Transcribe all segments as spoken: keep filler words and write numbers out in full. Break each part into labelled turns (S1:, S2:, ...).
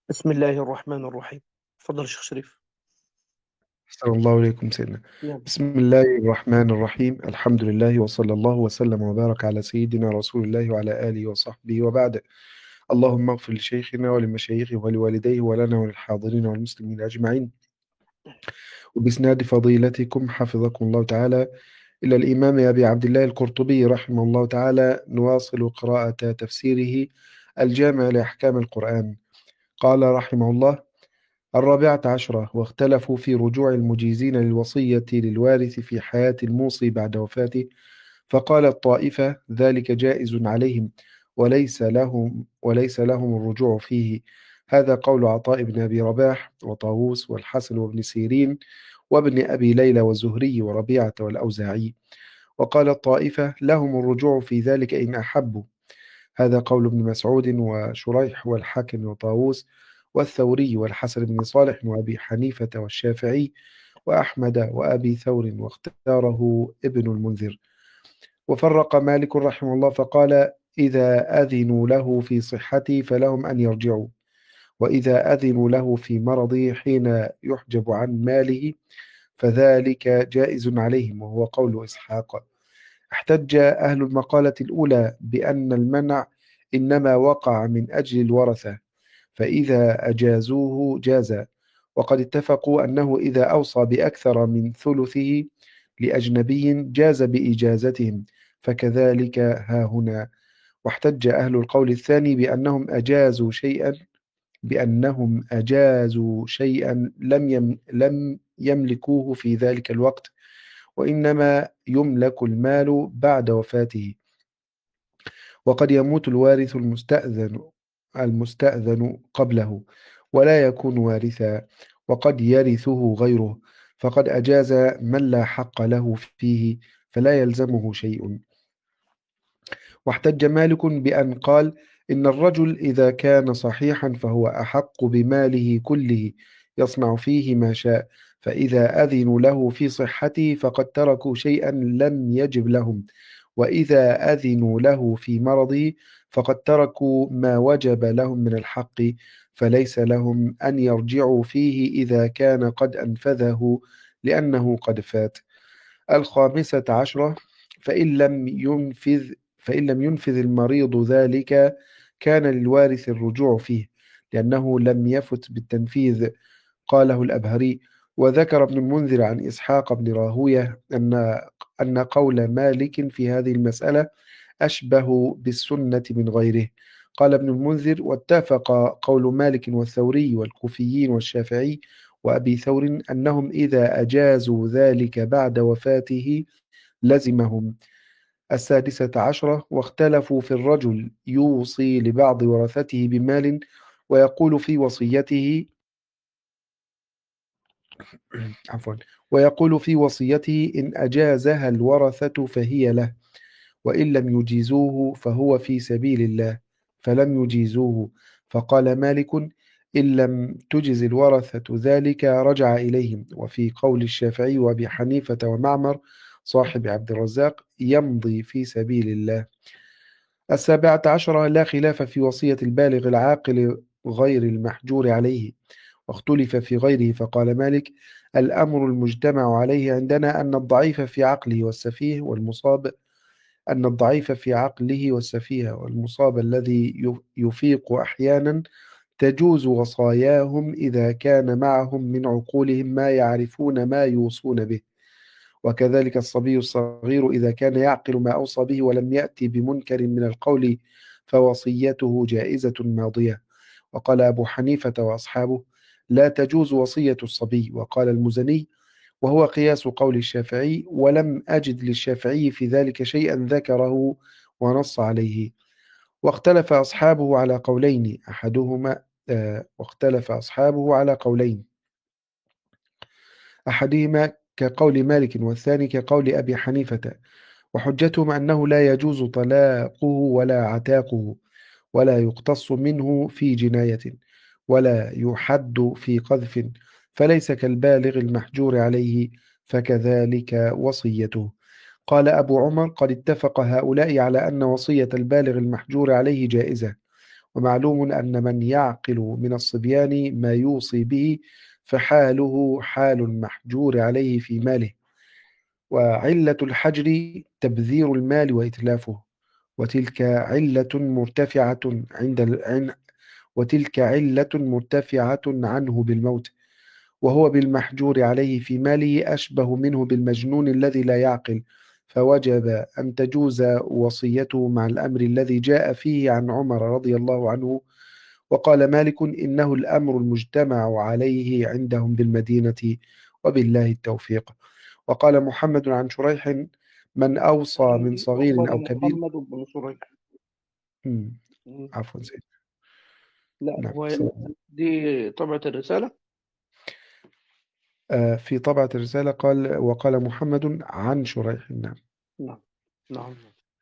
S1: بسم الله الرحمن الرحيم. تفضل يا شيخ شريف.
S2: أحسن الله إليكم سيدنا.
S1: نعم.
S2: بسم الله الرحمن الرحيم، الحمد لله وصلى الله وسلم وبارك على سيدنا رسول الله وعلى آله وصحبه وبعد. اللهم اغفر لشيخنا ولمشايخه ولوالديه ولنا وللحاضرين والمسلمين أجمعين. وبإسناد فضيلتكم حفظكم الله تعالى إلى الإمام أبي عبد الله القرطبي رحمه الله تعالى، نواصل قراءة تفسيره الجامع لأحكام القرآن. قال رحمه الله: الرابعة عشرة: واختلفوا في رجوع المجيزين للوصية للوارث في حياة الموصي بعد وفاته، فقالت طائفة: ذلك جائز عليهم وليس لهم وليس لهم الرجوع فيه. هذا قول عطاء بن أبي رباح وطاووس والحسن وابن سيرين وابن أبي ليلى والزهري وربيعة والأوزاعي. وقالت طائفة: لهم الرجوع في ذلك إن أحبوا. هذا قول ابن مسعود وشريح والحاكم وطاووس والثوري والحسن بن صالح وأبي حنيفة والشافعي وأحمد وأبي ثور، واختاره ابن المنذر. وفرق مالك رحمه الله فقال: إذا أذنوا له في صحتي فلهم أن يرجعوا، وإذا أذنوا له في مرضه حين يحجب عن ماله فذلك جائز عليهم، وهو قول إسحاق. احتج أهل المقالة الأولى بأن المنع إنما وقع من أجل الورثة، فإذا أجازوه جاز، وقد اتفقوا أنه إذا أوصى بأكثر من ثلثه لأجنبي جاز بإجازتهم، فكذلك ها هنا. واحتج أهل القول الثاني بأنهم أجازوا شيئا بأنهم أجازوا شيئا لم يم لم يملكوه في ذلك الوقت، وإنما يملك المال بعد وفاته، وقد يموت الوارث المستأذن المستأذن قبله ولا يكون وارثا، وقد يرثه غيره، فقد أجاز من لا حق له فيه فلا يلزمه شيء. واحتج مالك بأن قال: إن الرجل إذا كان صحيحا فهو أحق بماله كله يصنع فيه ما شاء، فإذا أذنوا له في صحته فقد تركوا شيئا لم يجب لهم، وإذا أذنوا له في مرضه فقد تركوا ما وجب لهم من الحق، فليس لهم أن يرجعوا فيه إذا كان قد أنفذه لأنه قد فات. الخامسة عشرة: فإن لم ينفذ فإن لم ينفذ المريض ذلك كان للوارث الرجوع فيه، لأنه لم يفت بالتنفيذ. قاله الأبهري. وذكر ابن المنذر عن إسحاق بن راهوية أن أن قول مالك في هذه المسألة أشبه بالسنة من غيره. قال ابن المنذر: واتفق قول مالك والثوري والكوفيين والشافعي وأبي ثور أنهم إذا أجازوا ذلك بعد وفاته لزمهم. السادسة عشرة: واختلفوا في الرجل يوصي لبعض ورثته بمال ويقول في وصيته عفوا ويقول في وصيته إن أجازها الورثة فهي له، وإن لم يجيزوه فهو في سبيل الله، فلم يجيزوه. فقال مالك: إن لم تجز الورثة ذلك رجع إليهم. وفي قول الشافعي وأبي حنيفة ومعمر صاحب عبد الرزاق: يمضي في سبيل الله. السابعة عشرة: لا خلاف في وصية البالغ العاقل غير المحجور عليه، واختلف في غيره. فقال مالك: الأمر المجتمع عليه عندنا أن الضعيف في عقله والسفيه والمصاب أن الضعيف في عقله والسفيه والمصاب الذي يف- يفيق أحيانا تجوز وصاياهم إذا كان معهم من عقولهم ما يعرفون ما يوصون به، وكذلك الصبي الصغير إذا كان يعقل ما أوصى به ولم يأتي بمنكر من القول فوصيته جائزة ماضية. وقال أبو حنيفة وأصحابه: لا تجوز وصية الصبي. وقال المزني وهو قياس قول الشافعي: ولم أجد للشافعي في ذلك شيئا ذكره ونص عليه. واختلف أصحابه على قولين أحدهما آه واختلف أصحابه على قولين أحدهما كقول مالك والثاني كقول أبي حنيفة، وحجتهم أنه لا يجوز طلاقه ولا عتاقه، ولا يقتص منه في جناية، ولا يحد في قذف، فليس كالبالغ المحجور عليه، فكذلك وصيته. قال أبو عمر: قد اتفق هؤلاء على أن وصية البالغ المحجور عليه جائزة، ومعلوم أن من يعقل من الصبيان ما يوصي به فحاله حال المحجور عليه في ماله. وعلة الحجر تبذير المال وإتلافه، وتلك علة مرتفعة عند ال- عن وتلك علة مرتفعة عنه بالموت، وهو بالمحجور عليه في ماله أشبه منه بالمجنون الذي لا يعقل، فوجب أن تجوز وصيته مع الأمر الذي جاء فيه عن عمر رضي الله عنه. وقال مالك إنه الأمر المجتمع عليه عندهم بالمدينة، وبالله التوفيق. وقال محمد عن شريح: من أوصى من صغير أو
S1: وقال
S2: كبير.
S1: محمد بن سريج.
S2: مم. عفوا سيد.
S1: لا،
S2: نعم
S1: هو
S2: صلى.
S1: دي طبعة الرسالة.
S2: آه، في طبعة الرسالة قال: وقال محمد عن شريح. نعم.
S1: نعم نعم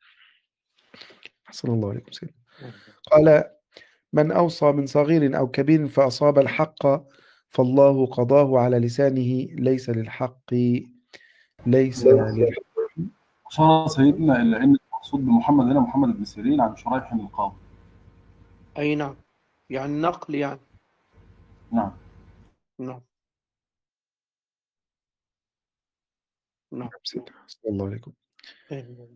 S2: حسن الله عليكم سيد.
S1: نعم.
S2: قال: من أوصى من صغير أو كبير فأصاب الحق فالله قضاه على لسانه، ليس للحق ليس للحق.
S3: أشار سيدنا إلى أن المقصود بمحمد هنا محمد بن سيرين عن شريح القاضي.
S1: أي نعم، يعني نقل يعني.
S3: نعم.
S1: نعم نعم.
S2: سيدنا حسن الله عليكم
S1: أيوة.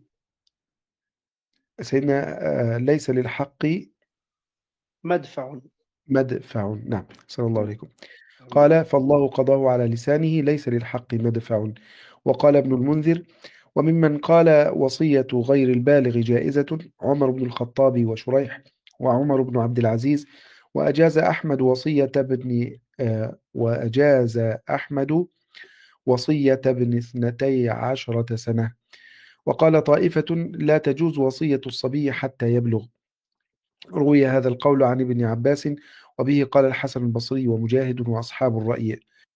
S2: سيدنا. آه، ليس للحق
S1: مدفع.
S2: مدفع. نعم صلى الله
S1: نعم.
S2: عليكم. قال: فالله قضاه على لسانه، ليس للحق مدفع. وقال ابن المنذر: وممن قال وصية غير البالغ جائزة عمر بن الخطاب وشريح وعمر بن عبد العزيز. وأجاز أحمد وصية ابن آه، وأجاز أحمد وصية ابن اثنتي عشرة سنة. وقال طائفة: لا تجوز وصية الصبي حتى يبلغ. روي هذا القول عن ابن عباس، وبه قال الحسن البصري ومجاهد وأصحاب الرأي.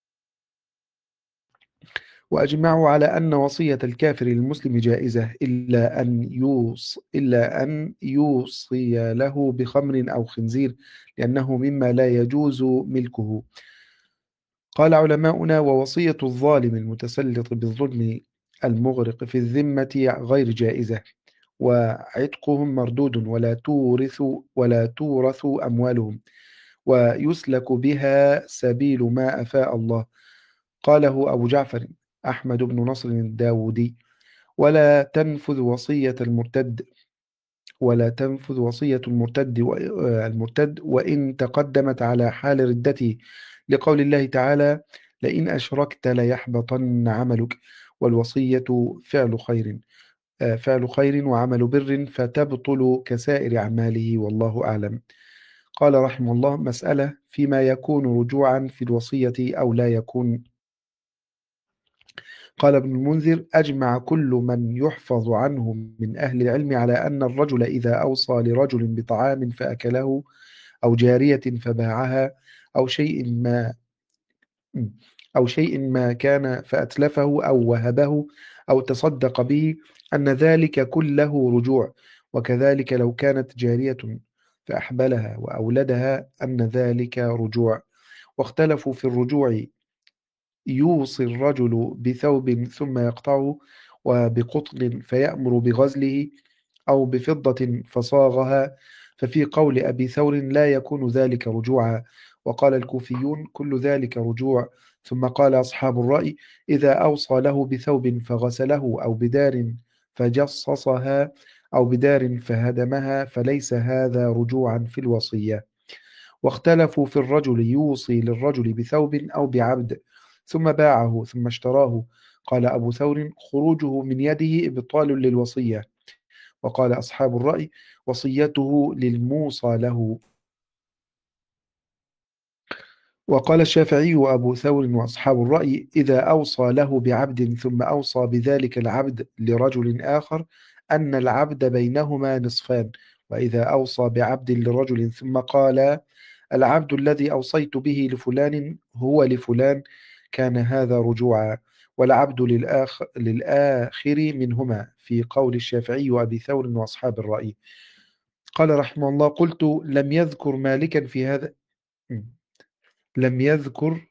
S2: وأجمعوا على أن وصية الكافر للمسلم جائزة، إلا أن يوص إلا أن يوصي له بخمر أو خنزير، لأنه مما لا يجوز ملكه. قال علماؤنا: ووصية الظالم المتسلط بالظلم المغرق في الذمة غير جائزة، وعتقهم مردود، ولا تورث ولا تورث أموالهم، ويسلك بها سبيل ما أفاء الله. قاله أبو جعفر أحمد بن نصر الداودي. ولا تنفذ وصية المرتد ولا تنفذ وصية المرتد و- آه، المرتد وإن تقدمت على حال ردته، لقول الله تعالى: لئن أشركت ليحبطن عملك. والوصية فعل خير آه، فعل خير وعمل بر، فتبطل كسائر أعماله، والله أعلم. قال رحمه الله: مسألة فيما يكون رجوعا في الوصية أو لا يكون. قال ابن المنذر: أجمع كل من يحفظ عنه من أهل العلم على أن الرجل إذا أوصى لرجل بطعام فأكله، أو جارية فباعها، أو شيء ما أو شيء ما كان فأتلفه أو وهبه أو تصدق به، أن ذلك كله رجوع. وكذلك لو كانت جارية فأحبلها وأولدها، أن ذلك رجوع. واختلفوا في الرجوع: يوصي الرجل بثوب ثم يقطعه، وبقطن فيأمر بغزله، أو بفضة فصاغها. ففي قول أبي ثور لا يكون ذلك رجوعا. وقال الكوفيون: كل ذلك رجوع. ثم قال أصحاب الرأي: إذا أوصى له بثوب فغسله، أو بدار فجصصها، أو بدار فهدمها، فليس هذا رجوعا في الوصية. واختلفوا في الرجل يوصي للرجل بثوب أو بعبد ثم باعه ثم اشتراه. قال أبو ثور: خروجه من يده إبطال للوصية. وقال أصحاب الرأي: وصيته للموصى له. وقال الشافعي وأبو ثور وأصحاب الرأي: إذا أوصى له بعبد ثم أوصى بذلك العبد لرجل آخر، أن العبد بينهما نصفان. وإذا أوصى بعبد لرجل ثم قال: العبد الذي أوصيت به لفلان هو لفلان، كان هذا رجوعا. والعبد للآخ للآخر منهما، في قول الشافعي وأبي ثور وأصحاب الرأي. قال رحمه الله: قلت: لم يذكر مالكا في هذا لم يذكر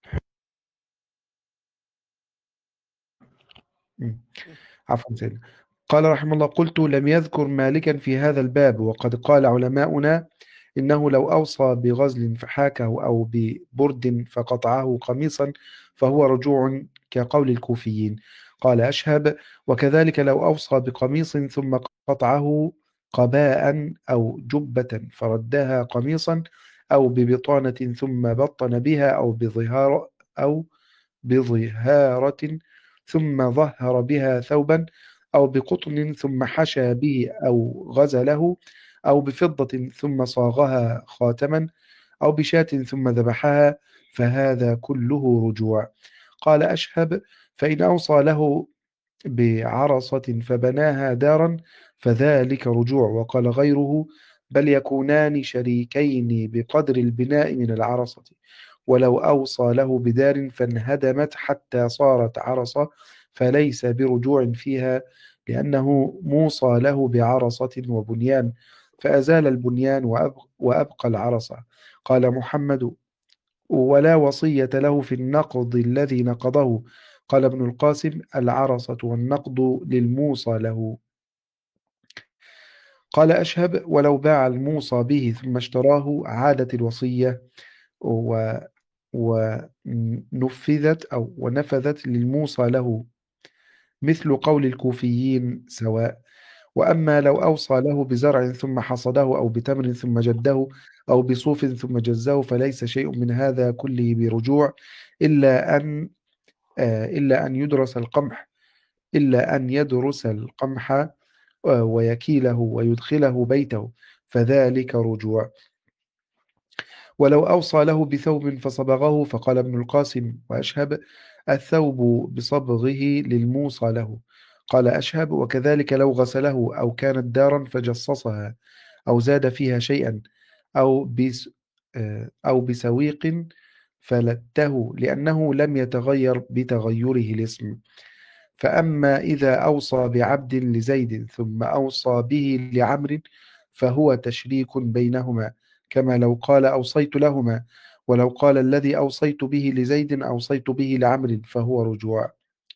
S2: عفوا سيدنا. قال رحمه الله: قلت: لم يذكر مالكا في هذا الباب، وقد قال علماؤنا: إنه لو أوصى بغزل فحاكه أو ببرد فقطعه قميصا فهو رجوع كقول الكوفيين. قال أشهب: وكذلك لو أوصى بقميص ثم قطعه قباء أو جبة فردها قميصا، أو ببطانة ثم بطن بها، أو بظهار أو بظهارة ثم ظهر بها ثوبا، أو بقطن ثم حشى به أو غزله، أو بفضة ثم صاغها خاتما، أو بشاة ثم ذبحها، فهذا كله رجوع. قال أشهب: فإن أوصى له بعرصة فبناها دارا فذلك رجوع. وقال غيره: بل يكونان شريكين بقدر البناء من العرصة، ولو أوصى له بدار فانهدمت حتى صارت عرصة فليس برجوع فيها، لأنه موصى له بعرصة وبنيان فأزال البنيان وأبق- وأبقى العرصة. قال محمد: ولا وصية له في النقض الذي نقضه. قال ابن القاسم: العرصة والنقض للموصى له. قال أشهب: ولو باع الموصى به ثم اشتراه عادت الوصية و ونفذت أو ونفذت للموصى له، مثل قول الكوفيين سواء. وأما لو أوصى له بزرع ثم حصده، أو بتمر ثم جده، أو بصوف ثم جزه، فليس شيء من هذا كله برجوع، إلا أن آه، إلا أن يدرس القمح إلا أن يدرس القمح آه، ويكيله ويدخله بيته، فذلك رجوع. ولو أوصى له بثوب فصبغه، فقال ابن القاسم وأشهب: الثوب بصبغه للموصى له. قال أشهب: وكذلك لو غسله أو كانت دارا فجصصها أو زاد فيها شيئا، أو بس آه، أو بسويق فلته، لأنه لم يتغير بتغيره الاسم. فأما إذا أوصى بعبد لزيد ثم أوصى به لعمرو فهو تشريك بينهما، كما لو قال أوصيت لهما، ولو قال الذي أوصيت به لزيد أوصيت به لعمرو فهو رجوع.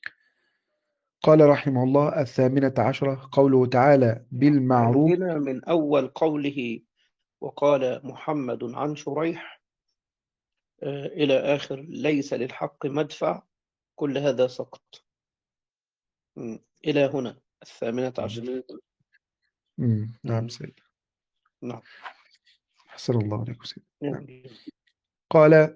S2: قال رحمه الله: الثامنة عشرة قوله تعالى بالمعروف.
S1: عندنا من أول قوله وقال محمد عن شريح آه، إلى آخر ليس للحق مدفع، كل هذا سقط. م. إلى هنا الثامنة عشر.
S2: مم. نعم
S1: م.
S2: سيد.
S1: نعم.
S2: حسن الله عليكم سيد. نعم.
S1: نعم.
S2: قال: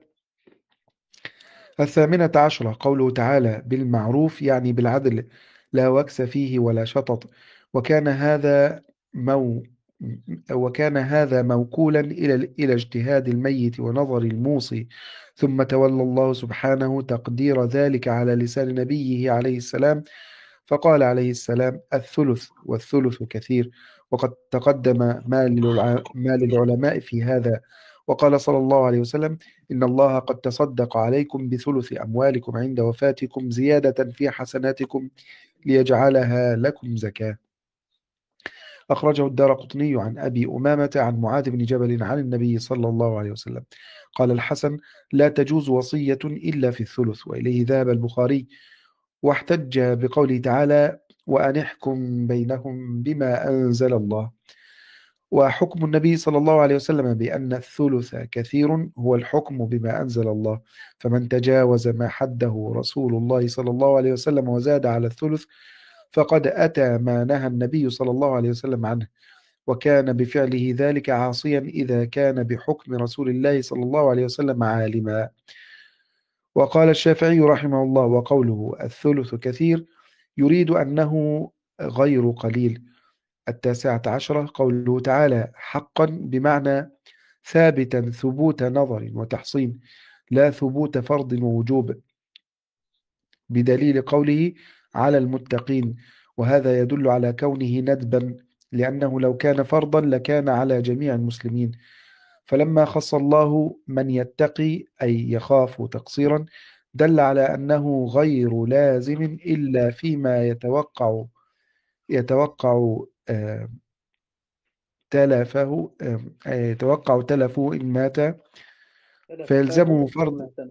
S2: الثامنة عشرة قوله تعالى بالمعروف، يعني بالعدل، لا وكس فيه ولا شطط. وكان هذا مو وكان هذا موكولا إلى إلى اجتهاد الميت ونظر الموصي، ثم تولى الله سبحانه تقدير ذلك على لسان نبيه عليه السلام، فقال عليه السلام: الثلث، والثلث كثير. وقد تقدم ما للع- ما للعلماء في هذا. وقال صلى الله عليه وسلم: إن الله قد تصدق عليكم بثلث أموالكم عند وفاتكم زيادة في حسناتكم ليجعلها لكم زكاة. أخرجه الدارقطني عن أبي أمامة عن معاذ بن جبل عن النبي صلى الله عليه وسلم. قال الحسن: لا تجوز وصية إلا في الثلث. وإليه ذهب البخاري، واحتج بقوله تعالى: وأن احكم بينهم بما أنزل الله. وحكم النبي صلى الله عليه وسلم بأن الثلث كثير هو الحكم بما أنزل الله، فمن تجاوز ما حده رسول الله صلى الله عليه وسلم وزاد على الثلث فقد أتى ما نهى النبي صلى الله عليه وسلم عنه، وكان بفعله ذلك عاصيا إذا كان بحكم رسول الله صلى الله عليه وسلم عالما. وقال الشافعي رحمه الله: وقوله الثلث كثير يريد أنه غير قليل. التاسعة عشرة قوله تعالى حقا، بمعنى ثابتا ثبوت نظر وتحصين، لا ثبوت فرض ووجوب، بدليل قوله على المتقين، وهذا يدل على كونه ندبا، لأنه لو كان فرضا لكان على جميع المسلمين. فلما خص الله من يتقي أي يخاف تقصيرا دل على أنه غير لازم إلا فيما يتوقع يتوقع آه، تلفه آه، آه، يتوقع تلفه إن مات،
S1: تلفاه
S2: فيلزمه
S1: إن
S2: فرض.
S1: مات.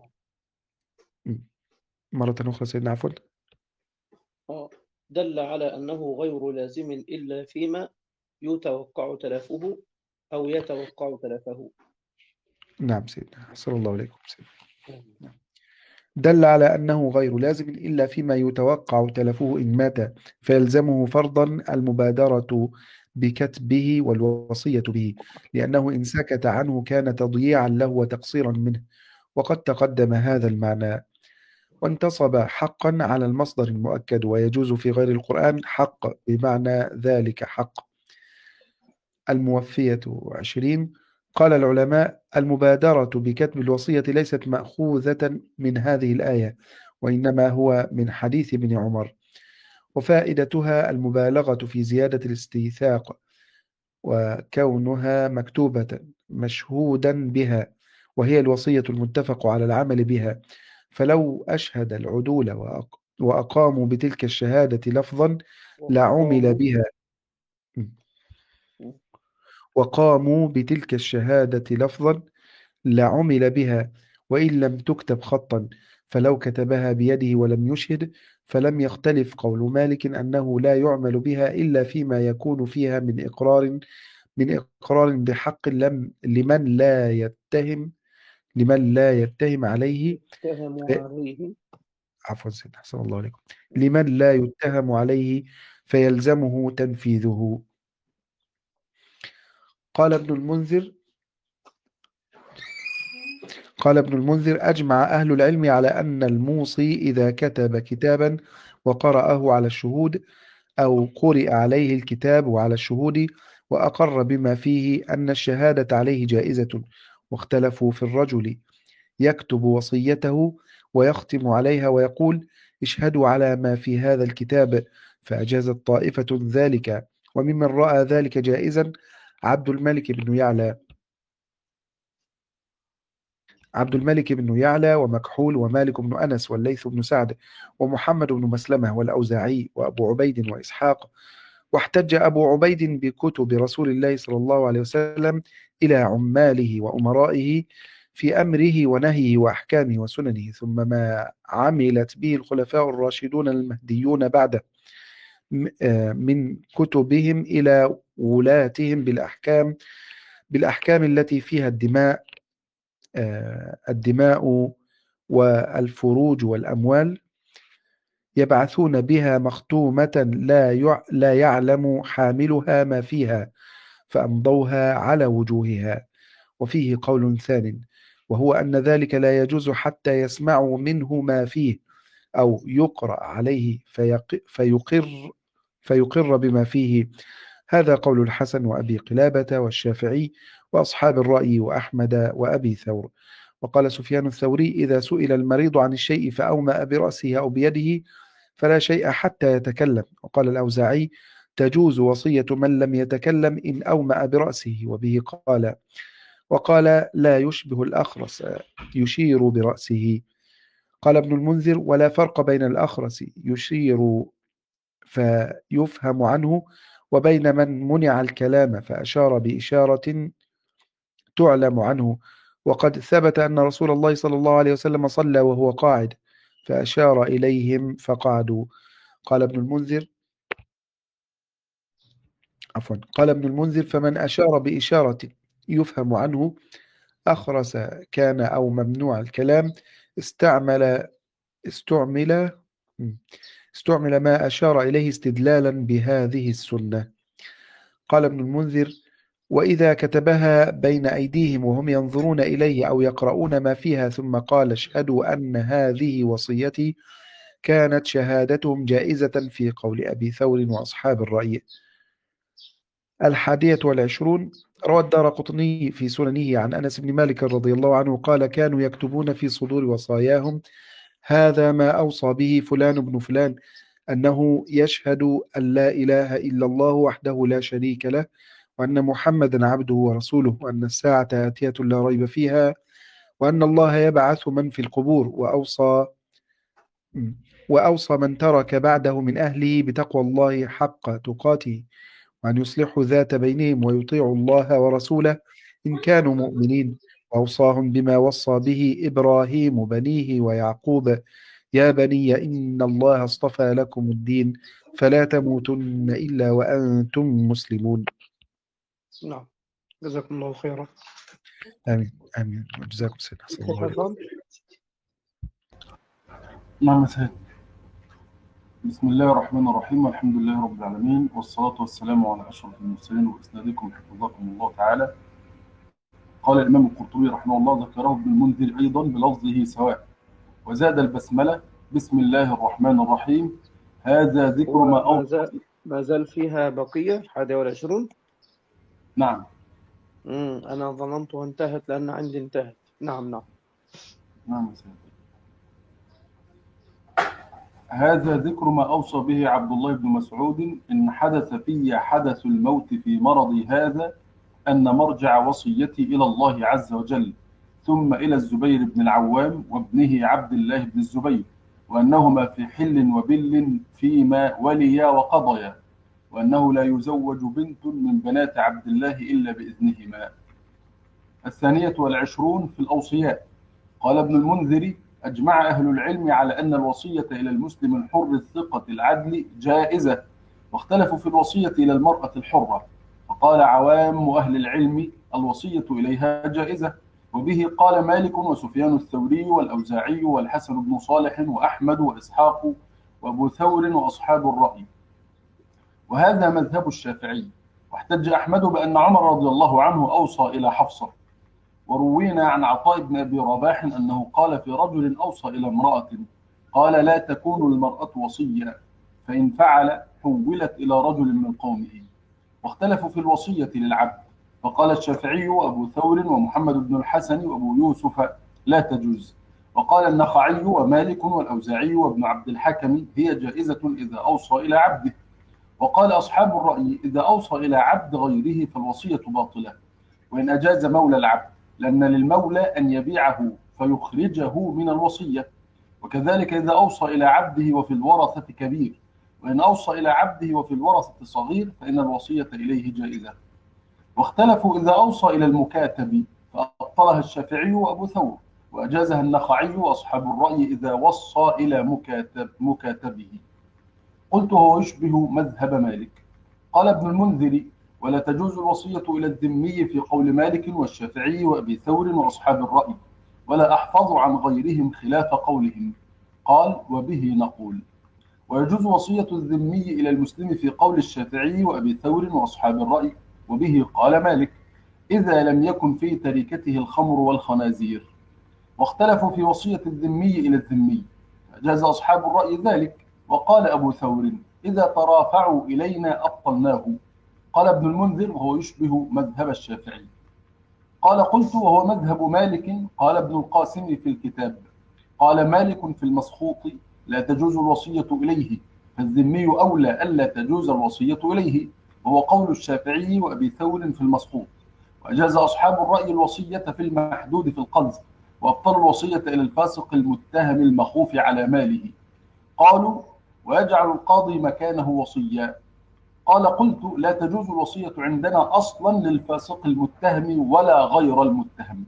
S2: مرة أخرى سيدنا، عفوا.
S1: آه. دل على أنه غير لازم إلا فيما يتوقع تلفه أو يتوقع تلفه.
S2: نعم سيدنا، أحسن الله إليكم سيدنا. نعم. دل على أنه غير لازم إلا فيما يتوقع تلفه إن مات، فيلزمه فرضا المبادرة بكتبه والوصية به، لأنه إن سكت عنه كان تضييعا له وتقصيرا منه، وقد تقدم هذا المعنى. وانتصب حقا على المصدر المؤكد، ويجوز في غير القرآن حق بمعنى ذلك حق. الموفية عشرين. قال العلماء: المبادرة بكتب الوصية ليست مأخوذة من هذه الآية، وإنما هو من حديث ابن عمر، وفائدتها المبالغة في زيادة الاستيثاق، وكونها مكتوبة مشهودا بها، وهي الوصية المتفق على العمل بها. فلو أشهد العدول وأق- وأقاموا بتلك الشهادة لفظا لعمل
S1: وقاموا
S2: بها وقاموا بتلك الشهادة لفظا لعمل بها، وإن لم تكتب خطا. فلو كتبها بيده ولم يشهد فلم يختلف قول مالك أنه لا يعمل بها إلا فيما يكون فيها من إقرار من إقرار بحق لم لمن لا يتهم لمن لا يتهم عليه
S1: اتهموا
S2: في-
S1: عليه.
S2: عفوا سيدنا، أحسن الله عليكم. لمن لا يتهم عليه فيلزمه تنفيذه. قال ابن المنذر قال ابن المنذر: أجمع أهل العلم على أن الموصي إذا كتب كتابا وقرأه على الشهود، أو قرئ عليه الكتاب وعلى الشهود وأقر بما فيه، أن الشهادة عليه جائزة. واختلفوا في الرجل يكتب وصيته ويختم عليها ويقول: اشهدوا على ما في هذا الكتاب، فأجازت طائفة ذلك. وممن رأى ذلك جائزا عبد الملك بن يعلى عبد الملك بن يعلى ومكحول ومالك بن أنس والليث بن سعد ومحمد بن مسلمة والأوزاعي وأبو عبيد وإسحاق. واحتج أبو عبيد بكتب رسول الله صلى الله عليه وسلم إلى عماله وأمرائه في أمره ونهيه وأحكامه وسننه، ثم ما عملت به الخلفاء الراشدون المهديون بعده م- آه، من كتبهم إلى ولاتهم بالأحكام بالأحكام التي فيها الدماء آه، الدماء والفروج والأموال، يبعثون بها مختومة لا يع- لا يعلم حاملها ما فيها، فأمضوها على وجوهها. وفيه قول ثان، وهو أن ذلك لا يجوز حتى يسمعوا منه ما فيه، أو يقرأ عليه فيق فيقر فيقر بما فيه. هذا قول الحسن وأبي قلابة والشافعي وأصحاب الرأي وأحمد وأبي ثور. وقال سفيان الثوري: إذا سئل المريض عن الشيء فأومأ برأسه أو بيده فلا شيء حتى يتكلم. وقال الأوزاعي: تجوز وصية من لم يتكلم إن أومأ برأسه. وبه قال وقال لا يشبه الأخرس يشير برأسه. قال ابن المنذر: ولا فرق بين الأخرس يشير فيفهم عنه وبين من منع الكلام فأشار بإشارة تعلم عنه. وقد ثبت أن رسول الله صلى الله عليه وسلم صلى وهو قاعد فأشار إليهم فقعدوا. قال ابن المنذر عفوا قال ابن المنذر: فمن أشار بإشارة يفهم عنه أخرس كان أو ممنوع الكلام استعمل استعمل استعمل ما أشار إليه استدلالا بهذه السنة. قال ابن المنذر: وإذا كتبها بين أيديهم وهم ينظرون إليه أو يقرؤون ما فيها ثم قال: اشهدوا أن هذه وصيتي، كانت شهادتهم جائزة في قول أبي ثور وأصحاب الرأي. الحادية والعشرون. روى الدارقطني في سننه عن أنس بن مالك رضي الله عنه قال: كانوا يكتبون في صدور وصاياهم: هذا ما أوصى به فلان بن فلان، أنه يشهد أن لا إله إلا الله وحده لا شريك له، وأن محمدا عبده ورسوله، وأن الساعة آتية لا ريب فيها، وأن الله يبعث من في القبور، وأوصى وأوصى من ترك بعده من أهله بتقوى الله حق تقاته، وأن يصلحوا ذات بينهم ويطيعوا الله ورسوله إن كانوا مؤمنين. وأوصاهم بما وصى به إبراهيم بنيه ويعقوب: يا بني إن الله اصطفى لكم الدين فلا تموتن إلا وأنتم مسلمون.
S1: نعم. جزاكم الله خيرا.
S2: آمين آمين. جزاكم سيدنا. أحسن الله عليكم.
S3: نعم يا سيد. بسم الله الرحمن الرحيم، والحمد لله رب العالمين، والصلاة والسلام على أشرف المرسلين وإسنادكم حفظكم الله تعالى. قال الإمام القرطبي رحمه الله: ذكره ابن المنذر أيضا بلفظه سواء، وزاد البسملة: بسم الله الرحمن الرحيم. هذا ذكر ما
S1: وما
S3: أوصى.
S1: زال ما زال فيها بقية حادي والعشرون.
S3: نعم.
S1: مم. أنا ظننتها انتهت لأن عندي انتهت. نعم نعم.
S3: نعم يا سيد. هذا ذكر ما أوصى به عبد الله بن مسعود: إن حدث في حدث الموت في مرضي هذا أن مرجع وصيتي إلى الله عز وجل، ثم إلى الزبير بن العوام وابنه عبد الله بن الزبير، وأنهما في حل وبل فيما وليا وقضيا، وأنه لا يزوج بنت من بنات عبد الله إلا بإذنهما. الثانية والعشرون في الأوصياء. قال ابن المنذر: أجمع أهل العلم على أن الوصية إلى المسلم الحر الثقة العدل جائزة، واختلفوا في الوصية إلى المرأة الحرة، فقال عوام أهل العلم: الوصية إليها جائزة، وبه قال مالك وسفيان الثوري والأوزاعي والحسن بن صالح وأحمد وإسحاق وأبو ثور وأصحاب الرأي، وهذا مذهب الشافعي. واحتج أحمد بأن عمر رضي الله عنه أوصى إلى حفصة. وروينا عن عطاء بن أبي رباح أنه قال في رجل أوصى إلى امرأة، قال: لا تكون المرأة وصية، فإن فعل حولت إلى رجل من قومه. واختلفوا في الوصية للعبد، فقال الشافعي وأبو ثور ومحمد بن الحسن وأبو يوسف: لا تجوز. وقال النخعي ومالك والأوزاعي وابن عبد الحكم: هي جائزة إذا أوصى إلى عبده. وقال أصحاب الرأي: إذا أوصى إلى عبد غيره فالوصية باطلة، وإن أجاز مولى العبد، لأن للمولى أن يبيعه فيخرجه من الوصية. وكذلك إذا أوصى إلى عبده وفي الورثة كبير، وإن أوصى إلى عبده وفي الورثة صغير فإن الوصية إليه جائزة. واختلفوا إذا أوصى إلى المكاتب، فأبطلها الشافعي وأبو ثور، وأجازها النخعي وأصحاب الرأي إذا وصى إلى مكاتب مكاتبه. قلت: هو يشبه مذهب مالك. قال ابن المنذر: ولا تجوز الوصية إلى الذمي في قول مالك والشافعي وأبي ثور وأصحاب الرأي، ولا أحفظ عن غيرهم خلاف قولهم. قال: وبه نقول. ويجوز وصية الذمي إلى المسلم في قول الشافعي وأبي ثور وأصحاب الرأي، وبه قال مالك، إذا لم يكن في تركته الخمر والخنازير. واختلفوا في وصية الذمي إلى الذمي، فأجاز أصحاب الرأي ذلك. وقال أبو ثور: إذا ترافعوا إلينا أبطلناه. قال ابن المنذر: وهو يشبه مذهب الشافعي. قال: قلت: وهو مذهب مالك. قال ابن القاسم في الكتاب: قال مالك في المسخوط: لا تجوز الوصية إليه، فالذمي أولى ألا تجوز الوصية إليه، وهو قول الشافعي وأبي ثور في المسخوط. وأجاز أصحاب الرأي الوصية في المحدود في القذف، وأبطلوا الوصية إلى الفاسق المتهم المخوف على ماله. قالوا: ويجعل القاضي مكانه وصيا. قال: قلت: لا تجوز الوصية عندنا أصلا للفاسق المتهم ولا غير المتهم.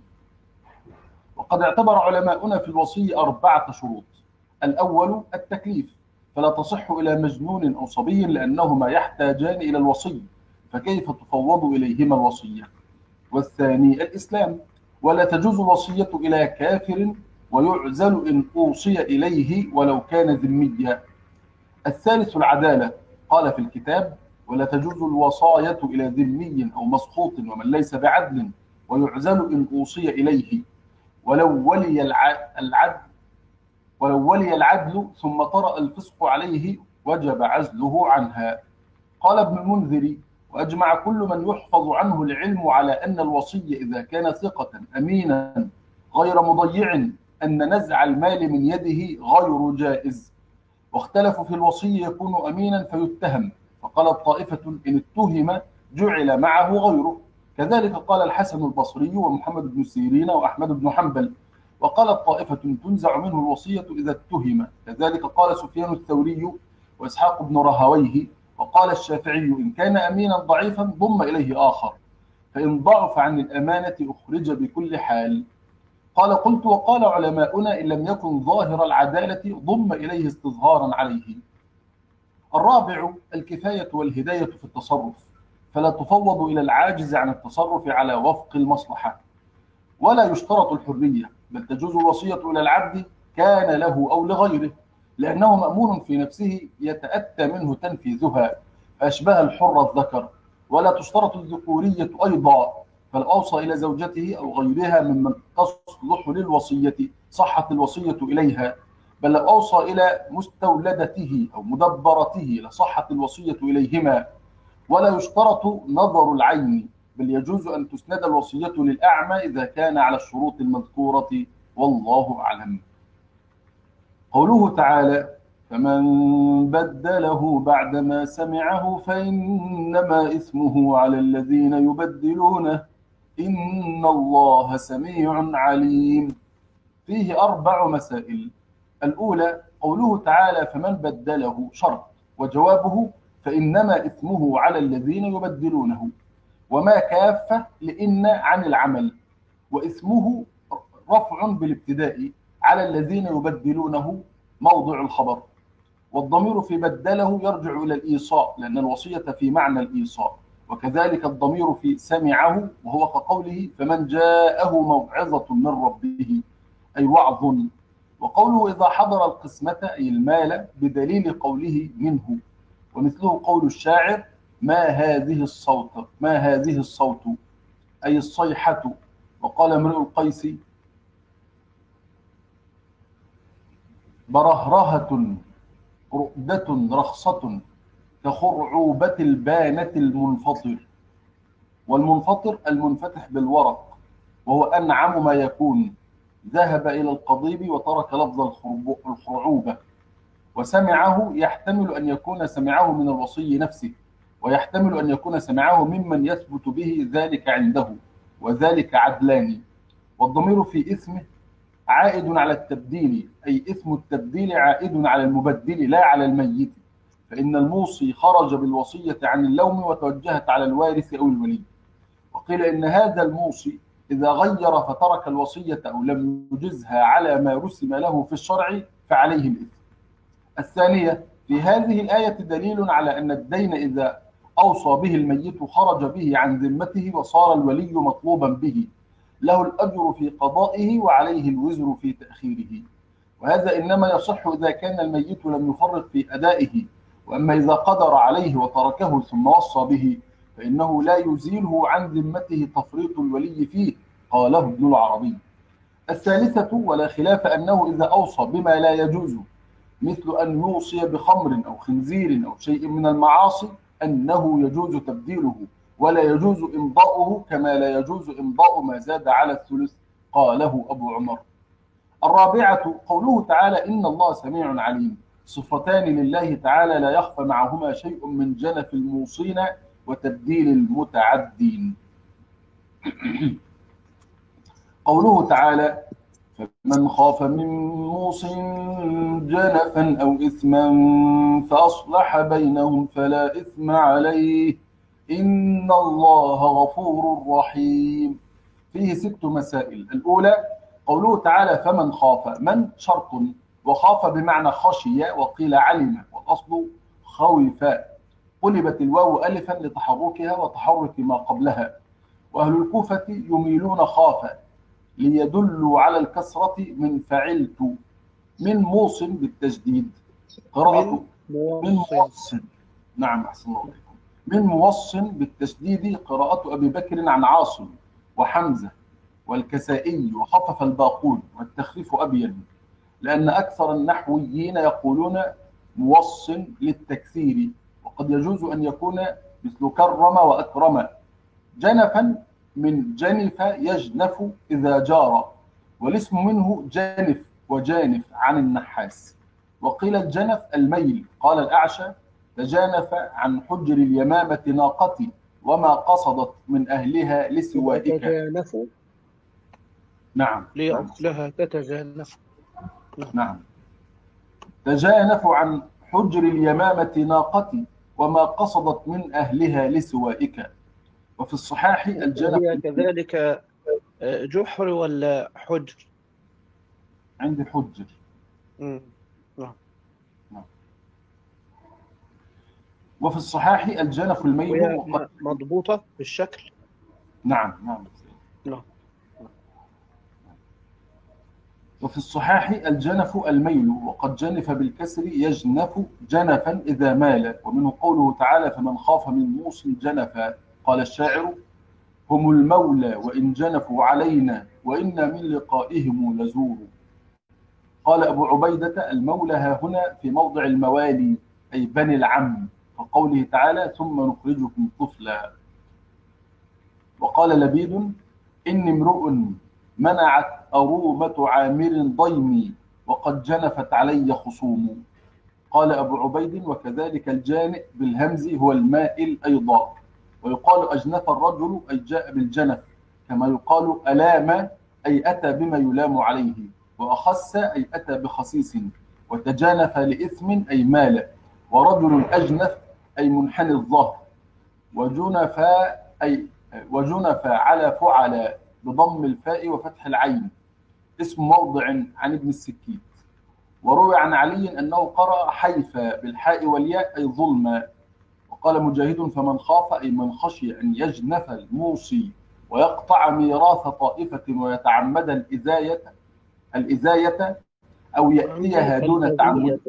S3: وقد اعتبر علماؤنا في الوصي أربعة شروط. الأول التكليف، فلا تصح إلى مجنون أو صبي لأنهما يحتاجان إلى الوصي، فكيف تفوض إليهما الوصية؟ والثاني الإسلام، ولا تجوز الوصية إلى كافر ويعزل إن أوصي إليه ولو كان ذميا. الثالث العدالة، قال في الكتاب: ولا تجوز الوصاية إلى ذمي أو مسخوط ومن ليس بعدل ويعزل إن أوصي إليه، ولو ولي العدل ولو ولي العدل ثم طرأ الفسق عليه وجب عزله عنها. قال ابن المنذر: وأجمع كل من يحفظ عنه العلم على أن الوصي إذا كان ثقة أمينا غير مضيع أن نزع المال من يده غير جائز. واختلفوا في الوصي يكون أمينا فيتهم، فقالت طائفة: إن اتهم جعل معه غيره. كذلك قال الحسن البصري ومحمد بن سيرين وأحمد بن حنبل. وقالت طائفة: تنزع منه الوصية إذا اتهم. كذلك قال سفيان الثوري وإسحاق بن رهويه. وقال الشافعي: إن كان أمينا ضعيفا ضم إليه آخر، فإن ضعف عن الأمانة أخرج بكل حال. قال: قلت: وقال علماؤنا: إن لم يكن ظاهر العدالة ضم إليه استصغارا عليه. الرابع الكفاية والهداية في التصرف، فلا تفوض إلى العاجز عن التصرف على وفق المصلحة. ولا يشترط الحرية، بل تجوز الوصية إلى العبد كان له أو لغيره، لأنه مأمور في نفسه يتأتى منه تنفيذها، فأشبه الحر الذكر. ولا تشترط الذكورية أيضا، فلو أوصى إلى زوجته أو غيرها ممن تصلح للوصية صحت الوصية إليها، بل لو أوصى إلى مستولدته أو مدبرته لصحت الوصية إليهما. ولا يشترط نظر العين، بل يجوز أن تسند الوصية للأعمى إذا كان على الشروط المذكورة، والله أعلم. قوله تعالى: فمن بدله بعدما سمعه فإنما إثمه على الذين يبدلونه إن الله سميع عليم. فيه أربع مسائل. الأولى قوله تعالى: فمن بدله شرط، وجوابه فإنما إثمه على الذين يبدلونه، وما كافة لإن عن العمل، وإثمه رفع بالابتداء على الذين يبدلونه موضع الخبر. والضمير في بدله يرجع إلى الإيصاء، لأن الوصية في معنى الإيصاء. وكذلك الضمير في سمعه، وهو كقوله: فمن جاءه موعظة من ربه، أي وعظ. وقوله إذا حضر القسمة، أي المال، بدليل قوله منه. ومثله قول الشاعر: ما هذه الصوت ما هذه الصوت أي الصيحة. وقال امرؤ القيس: برهرهة رؤدة رخصة كخرعوبة البانة المنفطر. والمنفطر المنفتح بالورق، وهو أنعم ما يكون. ذهب إلى القضيب وترك لفظ الخرعوبة. وسمعه يحتمل أن يكون سمعه من الوصي نفسه، ويحتمل أن يكون سمعه ممن يثبت به ذلك عنده، وذلك عدلان. والضمير في اسمه عائد على التبديل، أي اسم التبديل عائد على المبدل لا على الميت، فإن الموصي خرج بالوصية عن اللوم وتوجهت على الوارث أو الولي. وقيل إن هذا الموصي إذا غير فترك الوصية أو لم يجزها على ما رسم له في الشرع فعليه الإثم. الثانية في هذه الآية دليل على أن الدين إذا أوصى به الميت خرج به عن ذمته وصار الولي مطلوبا به، له الأجر في قضائه وعليه الوزر في تأخيره. وهذا إنما يصح إذا كان الميت لم يفرط في أدائه. وأما إذا قدر عليه وتركه ثم وصى به فإنه لا يزيله عن ذمته تفريط الولي فيه، قاله ابن العربي. الثالثة ولا خلاف أنه إذا أوصى بما لا يجوز، مثل أن يوصي بخمر أو خنزير أو شيء من المعاصي، أنه يجوز تبديله ولا يجوز إمضاؤه، كما لا يجوز إمضاء ما زاد على الثلث، قاله أبو عمر. الرابعة قوله تعالى: إن الله سميع عليم. صفتان لله تعالى لا يخفى معهما شيء من جنف الموصين وتبديل المتعدين. قوله تعالى: فمن خاف من موص جنفا أو إثما فأصلح بينهم فلا إثم عليه إن الله غفور رحيم. فيه ست مسائل. الأولى قوله تعالى: فمن خاف، من شرط، وخاف بمعنى خشي، وقيل علم، والأصل خوف. قلبت الواو ألفا لتحركها وتحرك ما قبلها. وأهل الكوفة يميلون خاف ليدلوا على الكسرة من فعلت. من موص بالتجديد قراءة من موص. نعم أحسن الله عليكم. من موص بالتشديد قراءة أبي بكر عن عاصم وحمزة والكسائي، وخفف الباقون، والتخفيف أبين، لأن أكثر النحويين يقولون موص للتكثير. وقد يجوز أن يكون مثل كرم وأكرم. جنفا من جنف يجنف إذا جار، والاسم منه جانف وجانف عن النحاس. وقيل الجنف الميل. قال الأعشى: تجانف عن حجر اليمامة ناقتي وما قصدت من أهلها لسوائك.
S1: تتجانف.
S3: نعم
S1: لها تتجانف.
S3: نعم. تجانف عن حجر اليمامة ناقتي وما قصدت من أهلها لسوائك. وفي الصحاح الجنف.
S1: هي كذلك جحر ولا حجر؟
S3: عندي حجر.
S1: مم. نعم.
S3: وفي الصحاح الجنف الميل
S1: وهي
S3: وقد...
S1: م- مضبوطة بالشكل.
S3: نعم نعم.
S1: نعم.
S3: وفي الصحاح الجنف الميل وقد جنف بالكسر يجنف جنفا إذا مال. ومنه قوله تعالى فمن خاف من موص جنفا. قال الشاعر هم المولى وإن جنفوا علينا وإنا من لقائهم لزور. قال أبو عبيدة المولى ها هنا في موضع الموالي أي بني العم، كقوله تعالى ثم نخرجكم طفلا. وقال لبيد إني امرؤ منعت أرومة عامر ضيمي وقد جنفت علي خصوم. قال أبو عبيد وكذلك الجانئ بالهمز هو المائل أيضا. ويقال أجنف الرجل أي جاء بالجنف، كما يقال ألام أي أتى بما يلام عليه، وأخس أي أتى بخسيس، وتجانف لإثم أي مال. ورجل أجنف أي منحني الظهر. وجنف أي وجنف على فعل بضم الفاء وفتح العين اسم موضع عن ابن السكيت. وروي عن علي أنه قرأ حيفا بالحاء والياء أي ظلما. وقال مجاهد فمن خاف أي من خشي أن يجنف الموصي ويقطع ميراث طائفة ويتعمد الإزاية الإزاية أو يأتيها دون تعمد.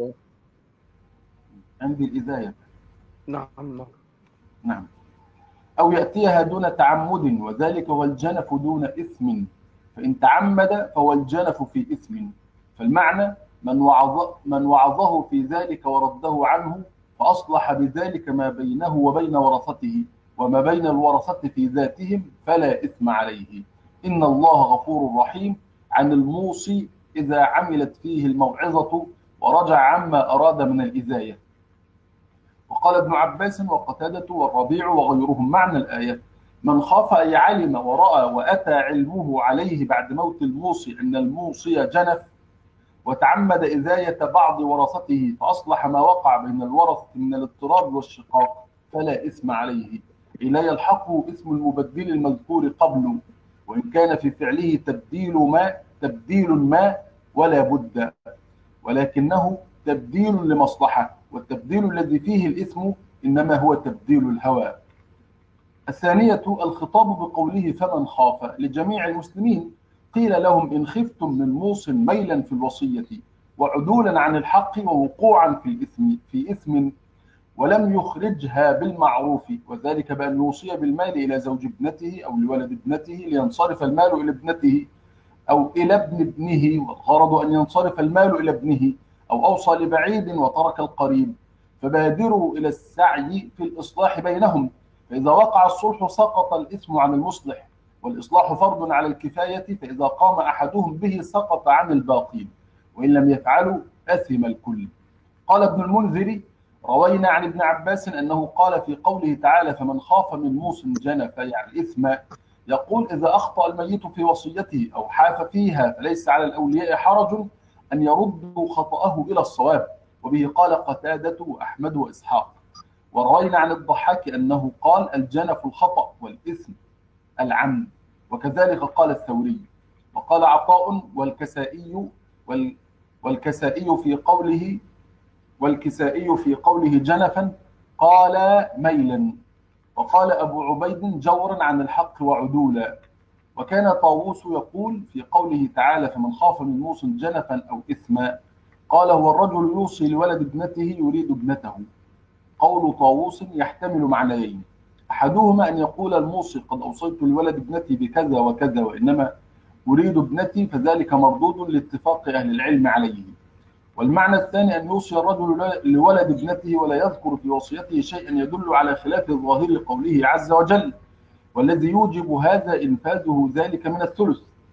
S3: عندي الإزاية.
S1: نعم نعم.
S3: نعم. أو يأتيها دون تعمد وذلك هو الجنف دون إثم، فإن تعمد فهو الجنف في إثم. فالمعنى من وعظ من وعظه في ذلك ورده عنه فأصلح بذلك ما بينه وبين ورثته وما بين الورثة في ذاتهم فلا إثم عليه. إن الله غفور رحيم عن الموصي إذا عملت فيه الموعظة ورجع عما أراد من الإزاية. وقال ابن عباس وقتادة والربيع وغيرهم معنى الآية من خاف أي علم ورأى وأتى علمه عليه بعد موت الموصي أن الموصي جنف وتعمد إزاية بعض ورثته فأصلح ما وقع بين الورثة من الاضطراب والشقاق فلا إثم عليه. لا يلحقه اسم المبدل المذكور قبله وإن كان في فعله تبديل ما تبديل ما ولا بد، ولكنه تبديل لمصلحة، والتبديل الذي فيه الإثم إنما هو تبديل الهوى. الثانية الخطاب بقوله فمن خاف لجميع المسلمين. قيل لهم إن خفتم من موص ميلا في الوصية وعدولا عن الحق ووقوعا في الإثم في إثم ولم يخرجها بالمعروف، وذلك بأن يوصي بالمال إلى زوج ابنته أو لولد ابنته لينصرف المال إلى ابنته أو إلى ابن ابنه، والغرض أن ينصرف المال إلى ابنه، أو أوصى لبعيد وترك القريب، فبادروا إلى السعي في الإصلاح بينهم، فإذا وقع الصلح سقط الإثم عن المصلح، والإصلاح فرض على الكفاية، فإذا قام أحدهم به سقط عن الباقين، وإن لم يفعلوا أثم الكل. قال ابن المنذر روينا عن ابن عباس أنه قال في قوله تعالى فمن خاف من موص جنف يعني الإثم، يقول إذا أخطأ الميت في وصيته أو حاف فيها فليس على الأولياء حرج أن يردوا خطأه إلى الصواب، وبه قال قتادة وأحمد وإسحاق. وروينا عن الضحاك أنه قال الجنف الخطأ والإثم العمد، وكذلك قال الثوري. وقال عطاء والكسائي وال والكسائي في قوله والكسائي في قوله جنفا قال ميلا. وقال أبو عبيد جورا عن الحق وعدولا. وكان طاووس يقول في قوله تعالى فمن خاف من موص جنفا أو إثما قال هو الرجل يوصي لولد ابنته يريد ابنته. قول طاووس يحتمل معنيين، أحدهما أن يقول الموصي قد أوصيت لولد ابنتي بكذا وكذا وإنما أريد ابنتي، فذلك مردود لاتفاق أهل العلم عليه. والمعنى الثاني أن يوصي الرجل لولد ابنته ولا يذكر في وصيته شيئا يدل على خلاف ظاهر قوله عز وجل، والذي يوجب هذا إنفاذه ذلك من الثلث،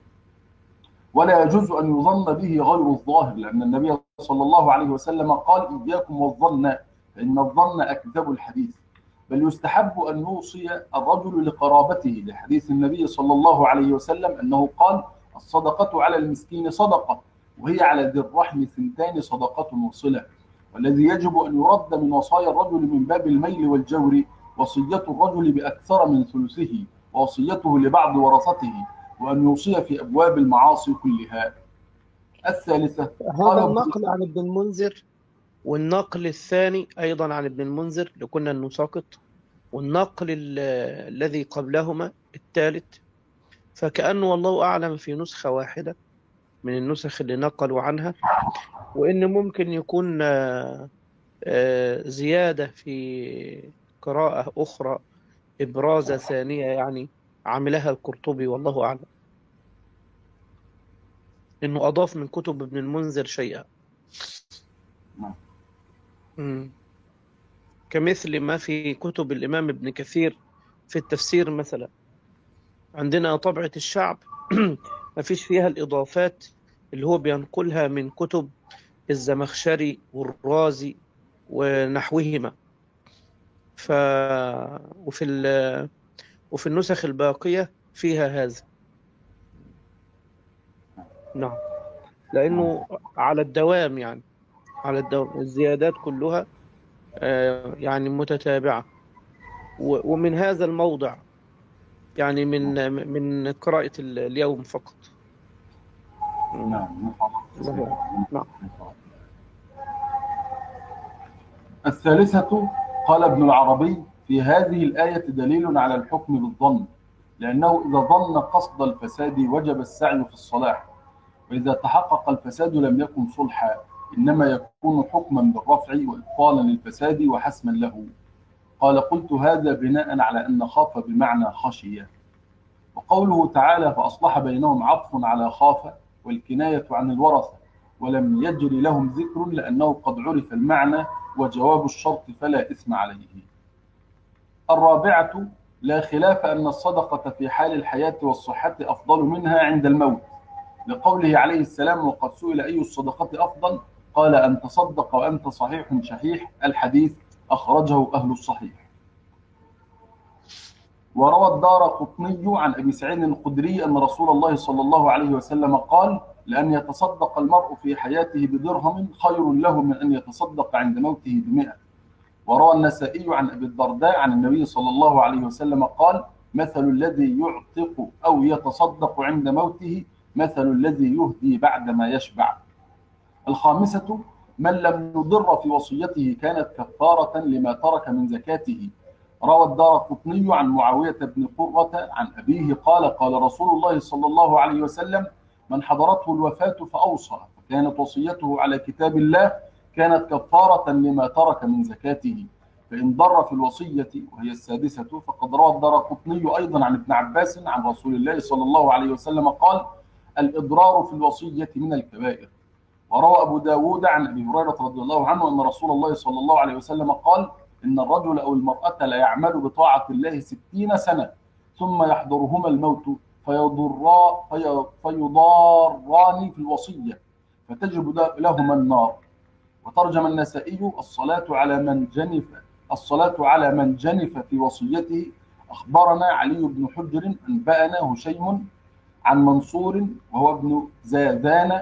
S3: ولا يجوز أن يظن به غير الظاهر، لأن النبي صلى الله عليه وسلم قال إياكم والظن فإن الظن أكذب الحديث. بل يستحب أن يوصي الرجل لقرابته لحديث النبي صلى الله عليه وسلم أنه قال الصدقة على المسكين صدقة وهي على ذي الرحم ثنتان صدقة وصلة. والذي يجب أن يرد من وصايا الرجل من باب الميل والجور وصية الرجل بأكثر من ثلثه ووصيته لبعض ورثته، وأن يوصي في أبواب المعاصي كلها. الثالثة
S1: هذا النقل عن ابن المنذر والنقل الثاني أيضا عن ابن المنذر لكنا أنه ساقط، والنقل ال- الذي قبلهما الثالث، فكأنه والله أعلم في نسخة واحدة من النسخ اللي نقلوا عنها، وإن ممكن يكون آه، آه، زيادة في قراءة أخرى، إبرازة ثانية يعني عملها القرطبي والله أعلم، إنه أضاف من كتب ابن المنذر شيئا.
S3: نعم.
S1: مم. كمثل ما في كتب الإمام ابن كثير في التفسير مثلا. عندنا طبعة الشعب ما فيش فيها الإضافات اللي هو بينقلها من كتب الزمخشري والرازي ونحوهما. ف... وفي ال... وفي النسخ الباقية فيها هذا. نعم، لأنه على الدوام يعني، على الدوام الزيادات كلها آه، يعني متتابعة، و- ومن هذا الموضع يعني من من قراءة ال- اليوم فقط. مم.
S3: نعم.
S1: الله أعلم. نعم.
S3: الثالثة، قال ابن العربي: في هذه الآية دليل على الحكم بالظن، لأنه إذا ظن قصد الفساد وجب السعي في الصلاح، وإذا تحقق الفساد لم يكن صلحا، إنما يكون حكما بالرفع وإبطالا للفساد وحسما له. قال: قلت هذا بناء على أن خاف بمعنى خشية. وقوله تعالى: فأصلح بينهم عطف على خاف، والكناية عن الورثة، ولم يجر لهم ذكر لأنه قد عرف المعنى وجواب الشرط فلا إثم عليه. الرابعة: لا خلاف أن الصدقة في حال الحياة والصحة أفضل منها عند الموت، لقوله عليه السلام: وقد سئل أي الصدقة أفضل؟ قال: أن تصدق وأنت صحيح شحيح. الحديث أخرجه أهل الصحيح. وروى الدارقطني عن أبي سعيد الخدري أن رسول الله صلى الله عليه وسلم قال: لأن يتصدق المرء في حياته بدرهم خير له من أن يتصدق عند موته بمئة. وروى النسائي عن أبي الدرداء عن النبي صلى الله عليه وسلم قال: مثل الذي يعتق أو يتصدق عند موته مثل الذي يهدي بعدما يشبع. الخامسة: من لم يضر في وصيته كانت كفارة لما ترك من زكاته. روى الدارقطني عن معاوية بن قرة عن أبيه قال: قال رسول الله صلى الله عليه وسلم: من حضرته الوفاة فأوصى فكانت وصيته على كتاب الله كانت كفارة لما ترك من زكاته، فإن ضر في الوصية، وهي السادسة، فقد روى الدارقطني أيضا عن ابن عباس عن رسول الله صلى الله عليه وسلم قال: الإضرار في الوصية من الكبائر. وروى أبو داود عن أبي هريرة رضي الله عنه أن رسول الله صلى الله عليه وسلم قال: إن الرجل أو المرأة لا يعمل بطاعة الله ستين سنة ثم يحضرهما الموت فيضرا في فيضاران في الوصية فتجب لهما النار. وترجم النسائي: الصلاة على من جنف الصلاة على من جنف في وصيته. أخبرنا علي بن حجر أنبأنا هشيم عن منصور وهو ابن زاذان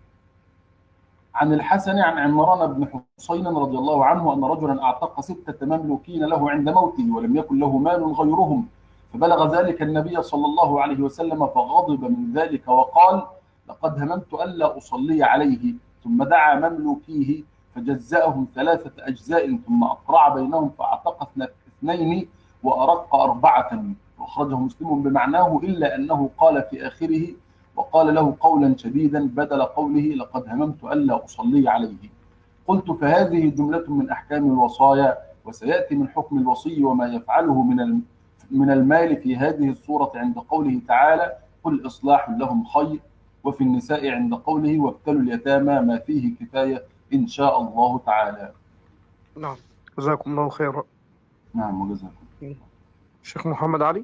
S3: عن الحسن عن عمران بن حسين رضي الله عنه أن رجلا أعتق ستة مملوكين له عند موته ولم يكن له مال غيرهم، فبلغ ذلك النبي صلى الله عليه وسلم فغضب من ذلك وقال: لقد هممت ألا أصلي عليه. ثم دعا مملوكيه فجزأهم ثلاثة أجزاء ثم أقرع بينهم فأعتق اثنين وأرق أربعة. وأخرجه مسلم بمعناه إلا أنه قال في آخره: وقال له قولا شديدا بدل قوله لقد هممت ألا أصلي عليه. قلت: فهذه جملة من أحكام الوصايا، وسيأتي من حكم الوصي وما يفعله من من المال في هذه الصورة عند قوله تعالى: قل إصلاح لهم خير، وفي النساء عند قوله: وابتلوا اليتامى ما فيه كفاية إن شاء الله تعالى.
S1: نعم، جزاكم الله خيرا.
S3: نعم، وجزاكم.
S1: شيخ محمد علي.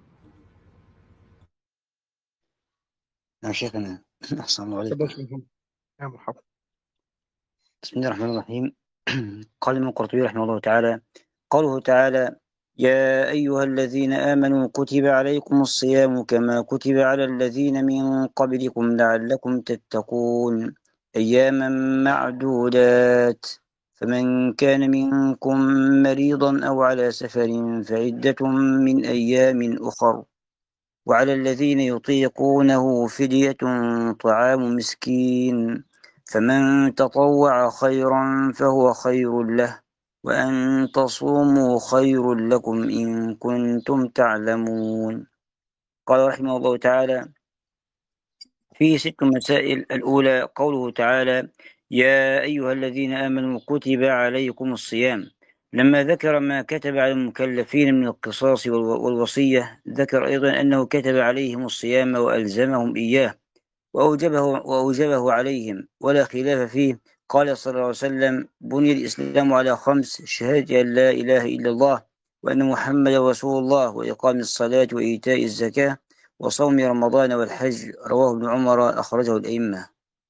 S4: نعم شيخنا، أحسن الله عليكم.
S1: يا مرحبا.
S4: بسم الله الرحمن الرحيم. قال ابن القرطبي رحمه الله تعالى: قوله تعالى: يا أيها الذين آمنوا كتب عليكم الصيام كما كتب على الذين من قبلكم لعلكم تتقون أياما معدودات، فمن كان منكم مريضا أو على سفر فعدة من أيام أخر، وعلى الذين يطيقونه فدية طعام مسكين، فمن تطوع خيرا فهو خير له وأن تصوموا خير لكم إن كنتم تعلمون. قال رحمه الله تعالى في ست مسائل. الأولى قوله تعالى يا أيها الذين آمنوا كتب عليكم الصيام. لما ذكر ما كتب على المكلفين من القصاص والوصية ذكر أيضا أنه كتب عليهم الصيام وألزمهم إياه وأوجبه, وأوجبه عليهم ولا خلاف فيه. قال صلى الله عليه وسلم بني الإسلام على خمس: شهادة أن لا إله إلا الله وأن محمد رسول الله وإقام الصلاة وإيتاء الزكاة وصوم رمضان والحج. رواه ابن عمر أخرجه الأئمة.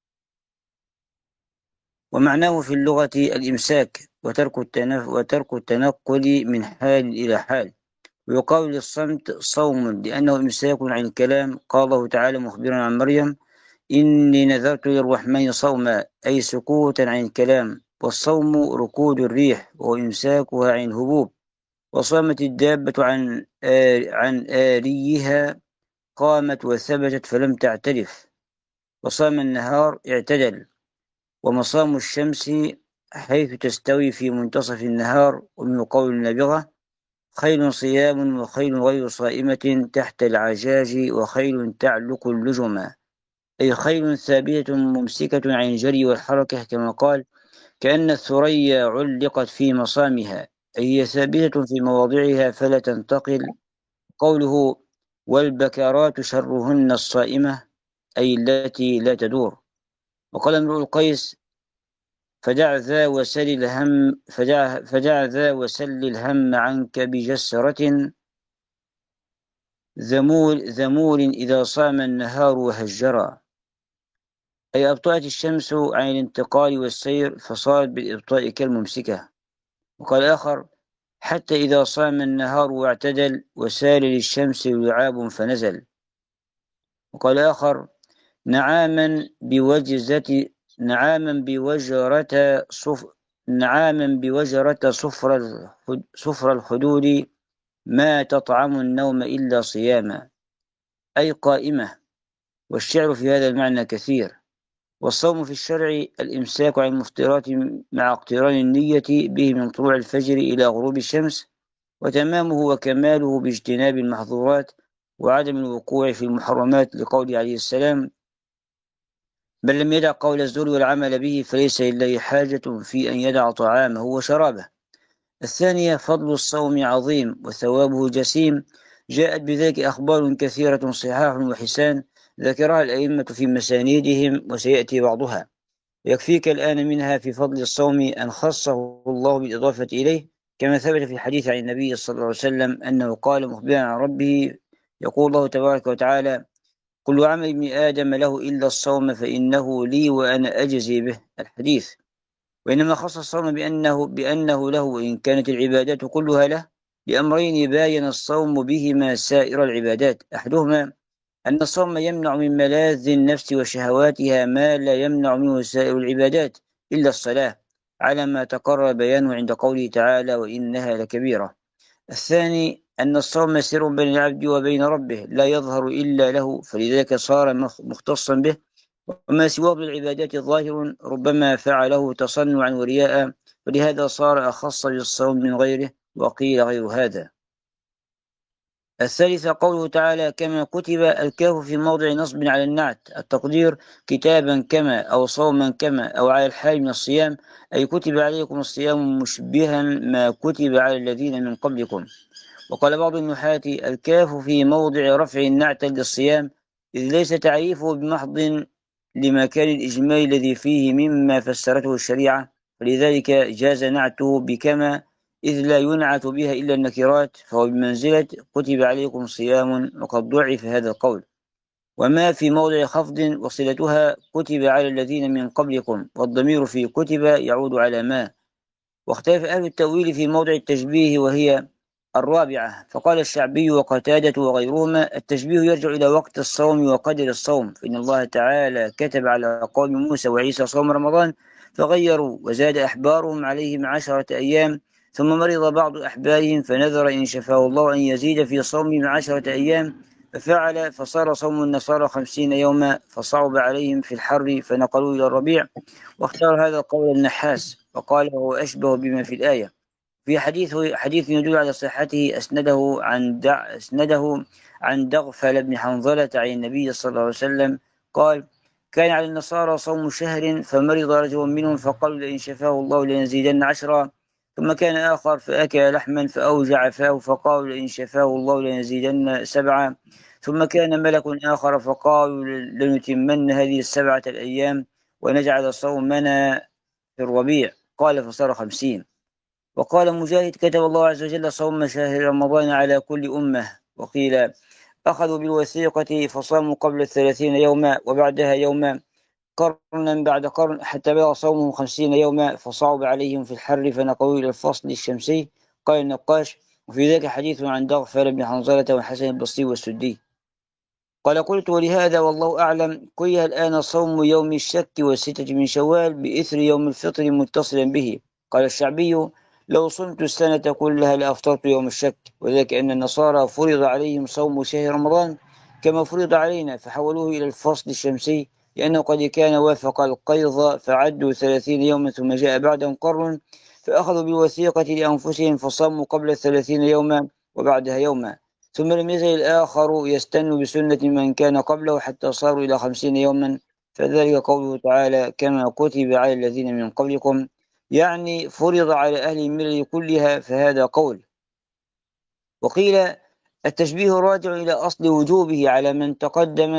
S4: ومعناه في اللغة الإمساك وترك التنف وترك التنقل من حال إلى حال. ويقال للصمت صوم لأنه إمساك عن الكلام. قال الله تعالى مخبرا عن مريم إني نذرت للرحمن صوما أي سكوتا عن الكلام. والصوم ركود الريح وهو إمساكها عن الهبوب. وصامت الدابة عن آر عن آريها قامت وثبتت فلم تعترف. وصام النهار اعتدل. ومصام الشمس حيث تستوي في منتصف النهار. ومن قول النابغة خيل صيام وخيل غير صائمة تحت العجاج وخيل تعلق اللجما أي خيل ثابتة ممسكة عن الجري والحركة كما قال كأن الثريا علقت في مصامها أي هي ثابتة في مواضعها فلا تنتقل. قوله والبكرات شرهن الصائمة أي التي لا تدور. وقال امرؤ القيس فدع ذا وسل الهم فدع, فدع ذا وسل الهم عنك بجسرة ذمول, ذمول إذا صام النهار وهجرا أي أبطأت الشمس عن الانتقال والسير فصارت بالإبطاء كالممسكة. وقال آخر حتى إذا صام النهار واعتدل وسال للشمس لعاب فنزل. وقال آخر نعاما بوجزة نعاما بوجرة صف نعاما بوجرة صفر صفر الخدود ما تطعم النوم إلا صياما أي قائمة. والشعر في هذا المعنى كثير. والصوم في الشرع الإمساك عن المفطرات مع اقتران النية به من طلوع الفجر إلى غروب الشمس وتمامه وكماله باجتناب المحظورات وعدم الوقوع في المحرمات لقوله عليه السلام بل لم يدع قول الزور والعمل به فليس لله حاجة في أن يدع طعامه وشرابه. الثانية فضل الصوم عظيم وثوابه جسيم. جاءت بذلك أخبار كثيرة صحاح وحسان ذكرها الأئمة في مسانيدهم وسيأتي بعضها. يكفيك الآن منها في فضل الصوم أن خصه الله بالإضافة إليه كما ثبت في الحديث عن النبي صلى الله عليه وسلم أنه قال مخبرا عن ربه يقول الله تبارك وتعالى كل عمل ابن آدم له إلا الصوم فإنه لي وأنا أجزي به. الحديث. وإنما خص الصوم بأنه, بأنه له وإن كانت العبادات كلها له لأمرين باين الصوم بهما سائر العبادات. أحدهما أن الصوم يمنع من ملاذ النفس وشهواتها ما لا يمنع منه سائر العبادات إلا الصلاة على ما تقرر بيانه عند قوله تعالى وإنها لكبيرة. الثاني أن الصوم سر بين العبد وبين ربه لا يظهر إلا له فلذلك صار مختصا به وما سواه بالعبادات ظاهر ربما فعله تصنعا ورياء ولهذا صار أخص بالصوم من غيره وقيل غير هذا. الثالثة قوله تعالى كما كتب الكاف في موضع نصب على النعت التقدير كتابا كما أو صوما كما أو على الحال من الصيام أي كتب عليكم الصيام مشبها ما كتب على الذين من قبلكم. وقال بعض النحاة الكاف في موضع رفع النعت للصيام إذ ليس تعريفه بمحض لمكان الإجمال الذي فيه مما فسرته الشريعة فلذلك جاز نعته بكما إذ لا ينعت بها إلا النكرات فهو بمنزلة كتب عليكم صيام وقد ضعف هذا القول. وما في موضع خفض وصلتها كتب على الذين من قبلكم والضمير في كتب يعود على ما. واختلف أهل التأويل في موضع التشبيه وهي الرابعة فقال الشعبي وقتادة وغيرهما التشبيه يرجع إلى وقت الصوم وقدر الصوم فإن الله تعالى كتب على قوم موسى وعيسى صوم رمضان فغيروا وزاد أحبارهم عليهم عشرة أيام ثم مرض بعض أحبارهم فنذر إن شفاه الله أن يزيد في صومهم عشرة أيام ففعل فصار صوم النصارى خمسين يوما فصعب عليهم في الحر فنقلوه إلى الربيع. واختار هذا القول النحاس وقال هو أشبه بما في الآية. في حديث حديث يدل على صحته أسنده عن دع أسنده عن دغفل بن حنظلة عن النبي صلى الله عليه وسلم قال كان على النصارى صوم شهر فمرض رجل منهم فقالوا لئن شفاه الله ليزيدن عشرا. ثم كان آخر فأكل لحما فأوجع فاه فقالوا لئن شفاه الله ليزيدن سبعا. ثم كان ملك آخر فقالوا لنتمن هذه السبعة الأيام ونجعل صومنا في الربيع. قال فصار خمسين. وقال مجاهد كتب الله عز وجل صوم شهر رمضان على كل أمة. وقيل أخذوا بالوثيقة فصاموا قبل الثلاثين يوما وبعدها يوما قرنا بعد قرن حتى بلغ صومهم خمسين يوما فصعب عليهم في الحر فنقلوا إلى الفصل الشمسي. قال النقاش وفي ذلك حديث عن دغفل بن حنظلة والحسن البصري والسدي. قال قلت ولهذا والله أعلم كره الآن صوم يوم الشك والستة من شوال بإثر يوم الفطر متصلا به. قال الشعبي لو صمت السنة كلها لأفطرت يوم الشك وذلك أن النصارى فرض عليهم صوم شهر رمضان كما فرض علينا فحولوه إلى الفصل الشمسي لأنه قد كان وافق القيض فعدوا ثلاثين يوما ثم جاء بعدهم قرن فأخذوا بالوثيقة لأنفسهم فصاموا قبل الثلاثين يوما وبعدها يوما. ثم لم يزل الآخر يستن بسنة من كان قبله حتى صاروا إلى خمسين يوما فذلك قوله تعالى كما كتب على الذين من قبلكم يعني فرض على أهل الملل كلها فهذا قول. وقيل التشبيه راجع إلى أصل وجوبه على من تقدم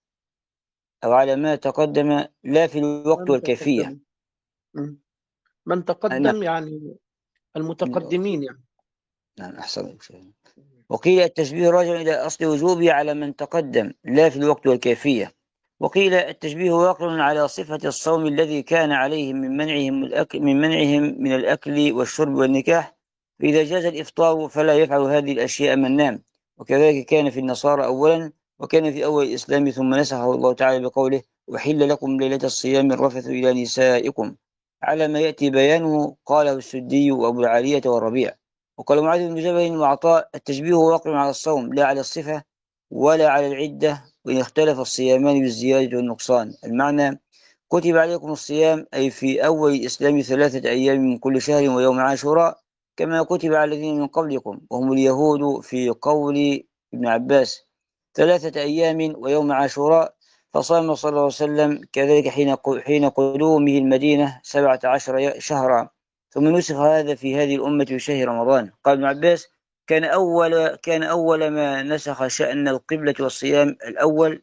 S4: أو على ما تقدم لا في الوقت
S1: من
S4: والكيفية.
S1: تقدم م. من
S4: نعم
S1: تقدم يعني المتقدمين يعني.
S4: نعم أحسن. وقيل التشبيه راجع إلى أصل وجوبه على من تقدم لا في الوقت والكيفية. وقيل التشبيه واقع على صفة الصوم الذي كان عليهم من منعهم الأكل من منعهم من الأكل والشرب والنكاح فإذا جاز الإفطار فلا يفعل هذه الأشياء من نام. وكذلك كان في النصارى أولا وكان في أول الإسلام ثم نسخه الله تعالى بقوله وحل لكم ليلة الصيام الرفث إلى نسائكم على ما يأتي بيانه. قاله السدي وأبو العالية والربيع. وقال معاذ بن جبل وعطاء التشبيه واقع على الصوم لا على الصفة ولا على العدة وإن اختلف الصيامان بالزيادة والنقصان. المعنى كتب عليكم الصيام أي في أول الإسلام ثلاثة أيام من كل شهر ويوم عاشوراء كما كتب على الذين من قبلكم وهم اليهود في قول ابن عباس ثلاثة أيام ويوم عاشوراء فصام صلى الله عليه وسلم كذلك حين حين قدومه المدينة سبعة عشر شهرا ثم نسخ هذا في هذه الأمة بشهر رمضان. قال ابن عباس كان أول كان أول ما نسخ شأن القبلة والصيام الأول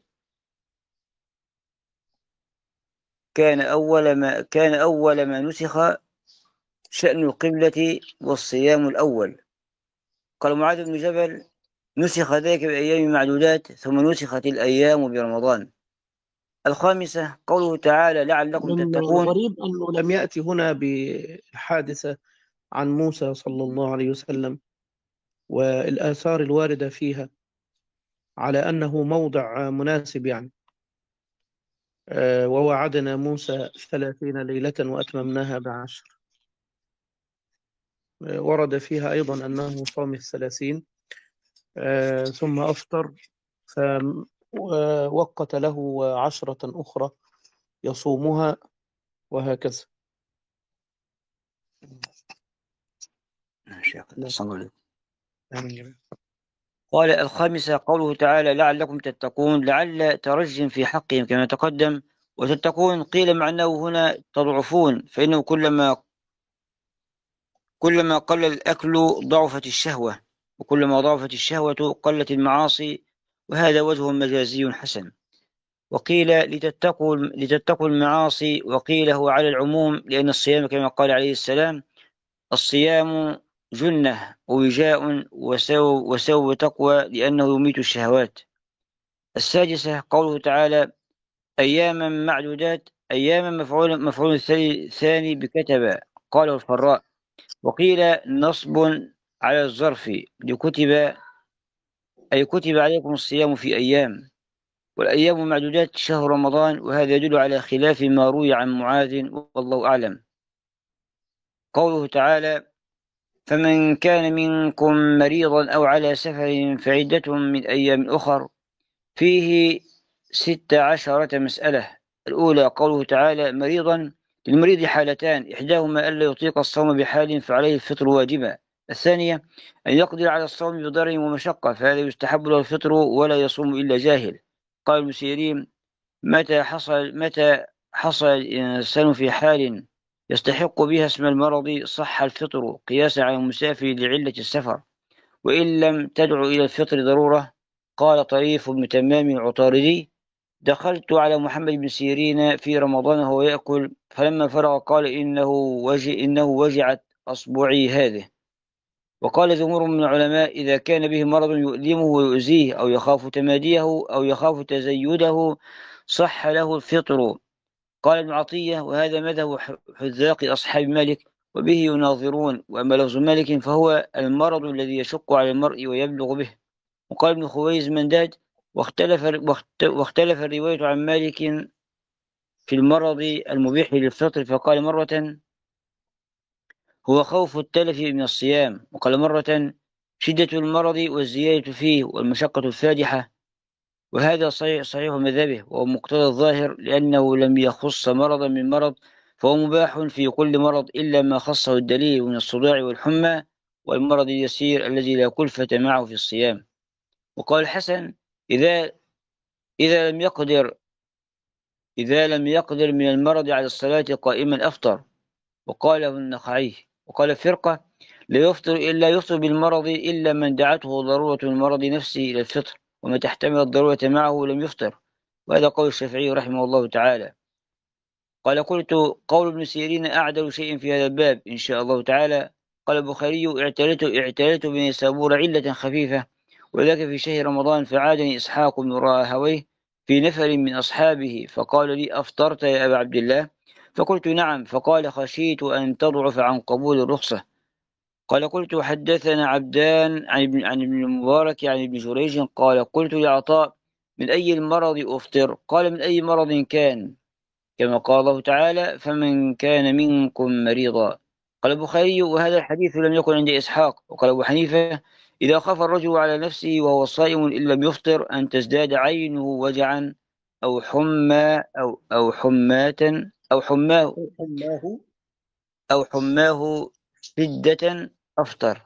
S4: كان أول ما كان أول ما نسخ شأن القبلة والصيام الأول. قال معاذ بن جبل نسخ ذلك بأيام معدودات ثم نسخت الأيام برمضان. الخامسة قوله تعالى لعلكم
S1: من
S4: تتقون.
S1: الغريب أنه لم يأتي هنا بالحادثة عن موسى صلى الله عليه وسلم والآثار الواردة فيها على أنه موضع مناسب يعني. ووعدنا موسى ثلاثين ليلة وأتممناها بعشر. ورد فيها أيضا أنه صام الثلاثين ثم أفطر فوقت له عشرة أخرى يصومها وهكذا.
S4: قال الخامسة قوله تعالى لعلكم تتقون لعل ترج في حقهم كما تقدم وتتقون قيل معناه هنا تضعفون فإنه كلما كلما قل الأكل ضعفت الشهوة وكلما ضعفت الشهوة قلت المعاصي وهذا وجه مجازي حسن. وقيل لتتقوا لتتقوا المعاصي وقيل هو على العموم لأن الصيام كما قال عليه السلام الصيام جنة ووجاء وسو وسو تقوى لأنه يميت الشهوات. السادسة قوله تعالى أياما معدودات أياما مفعول مفعول ثاني بكتب قاله الفراء. وقيل نصب على الظرف لكتب أي كتب عليكم الصيام في أيام والأيام معدودات شهر رمضان وهذا يدل على خلاف ما روي عن معاذ والله أعلم. قوله تعالى فمن كان منكم مريضا أو على سفر فعدة من أيام أخر فيه ست عشرة مسألة. الأولى قوله تعالى مريضا، للمريض حالتان، إحداهما ألا يطيق الصوم بحال فعليه الفطر واجبا. الثانية أن يقدر على الصوم بضرر ومشقة فهذا يستحب له الفطر ولا يصوم إلا جاهل. قال ابن سيرين متى حصل متى حصل الإنسان في حال يستحق بها اسم المرض صح الفطر قياسا على المسافر لعلة السفر، وإن لم تدع إلى الفطر ضرورة. قال طريف بن تمام العطاردي دخلت على محمد بن سيرين في رمضان وهو يأكل، فلما فرغ قال إنه وجع إنه وجعت أصبعي هذه. وقال جمهور من العلماء إذا كان به مرض يؤلمه ويؤذيه أو يخاف تماديه أو يخاف تزيده صح له الفطر. قال ابن عطية وهذا مذهب حذاق أصحاب مالك وبه يناظرون، وأما لفظ مالك فهو المرض الذي يشق على المرء ويبلغ به. وقال ابن خويز منداد واختلف, واختلف الرواية عن مالك في المرض المبيح للفطر، فقال مرة هو خوف التلف من الصيام، وقال مرة شدة المرض والزيادة فيه والمشقة الفادحة، وهذا صحيح, صحيح مذهبه وهو مقتضى الظاهر لأنه لم يخص مرضا من مرض، فهو مباح في كل مرض إلا ما خصه الدليل من الصداع والحمى والمرض اليسير الذي لا كلفة معه في الصيام. وقال الحسن إذا إذا لم يقدر إذا لم يقدر من المرض على الصلاة قائما أفطر. وقاله النخعي. وقال فرقة لا يفطر إلا يفطر بالمرض إلا من دعته ضرورة المرض نفسه إلى الفطر، وما تحتمل الضرورة معه لم يفطر، وهذا قول الشافعي رحمه الله تعالى. قال قلت قول ابن سيرين أعدل شيء في هذا الباب إن شاء الله تعالى. قال البخاري اعتلت اعتلت بن سابور علة خفيفة وذاك في شهر رمضان، فعادني إسحاق بن راهويه في نفر من أصحابه فقال لي أفطرت يا أبا عبد الله؟ فقلت نعم، فقال خشيت أن تضعف عن قبول الرخصة. قال قلت حدثنا عبدان عن ابن عن ابن المبارك عن ابن جريج قال قلت لعطاء من أي المرض أفطر؟ قال من أي مرض كان، كما قال الله تعالى فمن كان منكم مريضا. قال البخاري وهذا الحديث لم يكن عند إسحاق. وقال أبو حنيفة إذا خاف الرجل على نفسه وهو صائم إن لم يفطر أن تزداد عينه وجعا أو حمى أو أو حماة أو حماه
S1: حماه
S4: أو حماه شدة أفطر.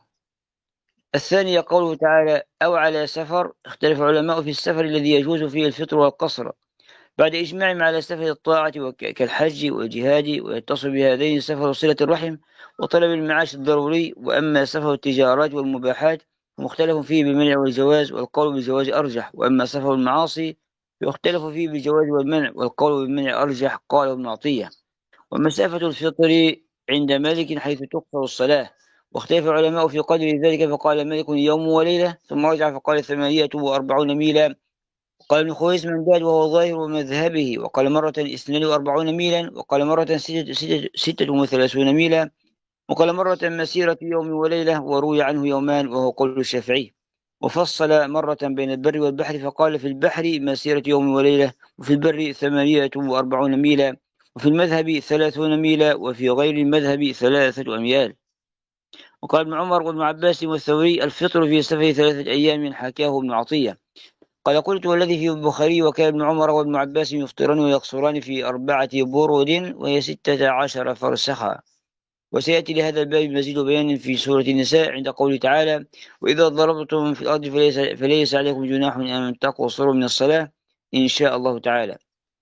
S4: الثانية قوله تعالى أو على سفر، اختلف العلماء في السفر الذي يجوز فيه الفطر والقصر بعد إجماعهم على سفر الطاعة كالحج والجهاد، ويتصل بهذين سفر وصلة الرحم وطلب المعاش الضروري. وأما سفر التجارات والمباحات فمختلف فيه بالمنع والجواز، والقول بالجواز أرجح. وأما سفر المعاصي فيختلف فيه بالجواز والمنع، والقول بالمنع أرجح. قال ابن عطية ومسافة الفطر عند مالك حيث تقصر الصلاة، واختلف العلماء في قدر ذلك، فقال مالك يوم وليلة، ثم رجع فقال ثمانية وأربعون ميلا. قال ابن خويس منداد وهو ظاهر مذهبه، وقال مرة اثنان وأربعون ميلا، وقال مرة ستة, ستة, ستة وثلاثون ميلا، وقال مرة مسيرة يوم وليلة، وروي عنه يومان وهو قول الشافعي. وفصل مرة بين البر والبحر فقال في البحر مسيرة يوم وليلة، وفي البر ثمانية وأربعون ميلا، وفي المذهب ثلاثون ميلا، وفي غير المذهب ثلاثة أميال. وقال ابن عمر وابن عباس والثوري الفطر في سفر ثلاثة أيام، حكاه ابن عطية. قال قلت والذي في البخاري وكان ابن عمر وابن عباس يفطران ويقصران في أربعة برود وهي ستة عشر فرسخا. وسيأتي لهذا الباب مزيد بيان في سورة النساء عند قوله تعالى وإذا ضربتم في الأرض فليس, فليس عليكم جناح أن تقصروا من الصلاة إن شاء الله تعالى.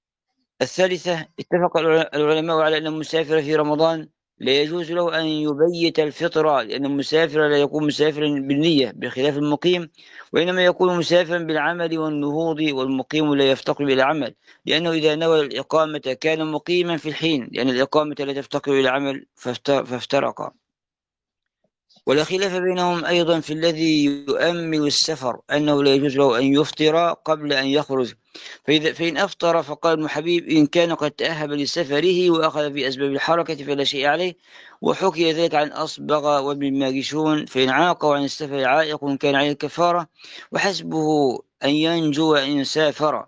S4: الثالثة اتفق العلماء على أن المسافر في رمضان لا يجوز له أن يبيت الفطر، لأن المسافر لا يكون مسافرا بالنية بخلاف المقيم، وإنما يكون مسافرا بالعمل والنهوض، والمقيم لا يفتقر إلى عمل لأنه إذا نوى الإقامة كان مقيما في الحين، لأن الإقامة لا تفتقر إلى عمل فافترقا. ولا خلاف بينهم أيضا في الذي يؤمل السفر أنه لا يجوز له أن يفطر قبل أن يخرج، فإذا فإن أفطر فقال ابن حبيب إن كان قد تأهب لسفره وأخذ في أسباب الحركة فلا شيء عليه. وحكي ذلك عن أصبغ وابن الماجشون، فإن عاقوا عن السفر عائق كان عليه الكفارة وحسبه أن ينجو إن سافر.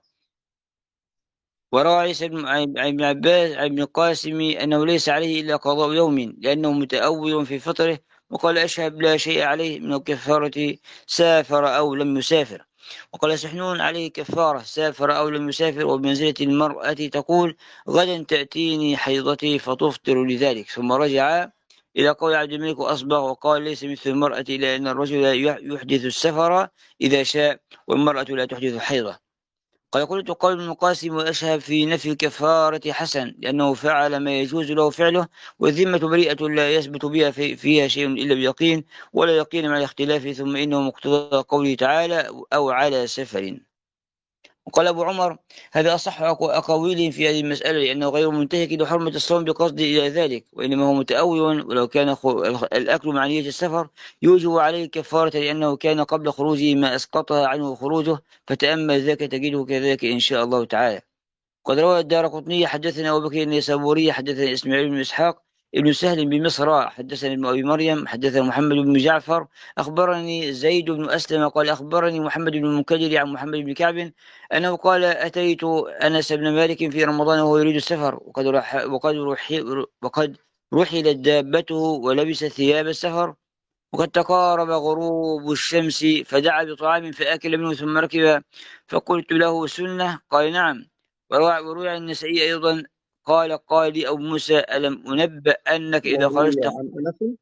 S4: وروى عيسى بن عباس عن ابن القاسم أنه ليس عليه إلا قضاء يوم لأنه متأول في فطره، وقال أشهب لا شيء عليه من الكفارة سافر أو لم يسافر. وقال سحنون عليه كفارة سافر أو لم يسافر، وبمنزلة المرأة تقول غدا تأتيني حيضتي فتفطر لذلك. ثم رجع إلى قول عبد الملك وأصبغ وقال ليس مثل المرأة إلا أن الرجل يحدث السفر إذا شاء والمرأة لا تحدث حيضة. قال قلت قول ابن القاسم وأشهب في نفي الكفارة حسن، لأنه فعل ما يجوز له فعله، والذمة بريئة لا يثبت بها في فيها شيء إلا بيقين، ولا يقين مع الاختلاف، ثم إنه مقتضى قوله تعالى أو على سفر. وقال أبو عمر هذا أصح أقاويلهم في هذه المسألة، لأنه غير منتهك لحرمة الصوم بقصد إلى ذلك، وإنما هو متأول، ولو كان الأكل مع نية السفر يوجب عليه الكفارة، لأنه كان قبل خروجه ما أسقطها عنه خروجه، فتأمل ذاك تجده كذاك إن شاء الله تعالى. قد روى الدارقطني حدثنا أبو بكر النيسابوري حدثنا إسماعيل بن إسحاق ابن سهل بمصر حدثني ابن أبي مريم حدثنا محمد بن جعفر أخبرني زيد بن أسلم قال أخبرني محمد بن المنكدر عن محمد بن كعب أنه قال أتيت أنس بن مالك في رمضان وهو يريد السفر، وقد رح وقد رحي وقد رحلت دابته ولبس ثياب السفر، وقد تقارب غروب الشمس، فدعا بطعام فأكل منه ثم ركب، فقلت له سنة؟ قال نعم. وروى عن النسائي أيضا قال قال لي أبو موسى ألم أنبأ أنك إذا
S1: وروي
S4: خرجت
S1: عن أنس.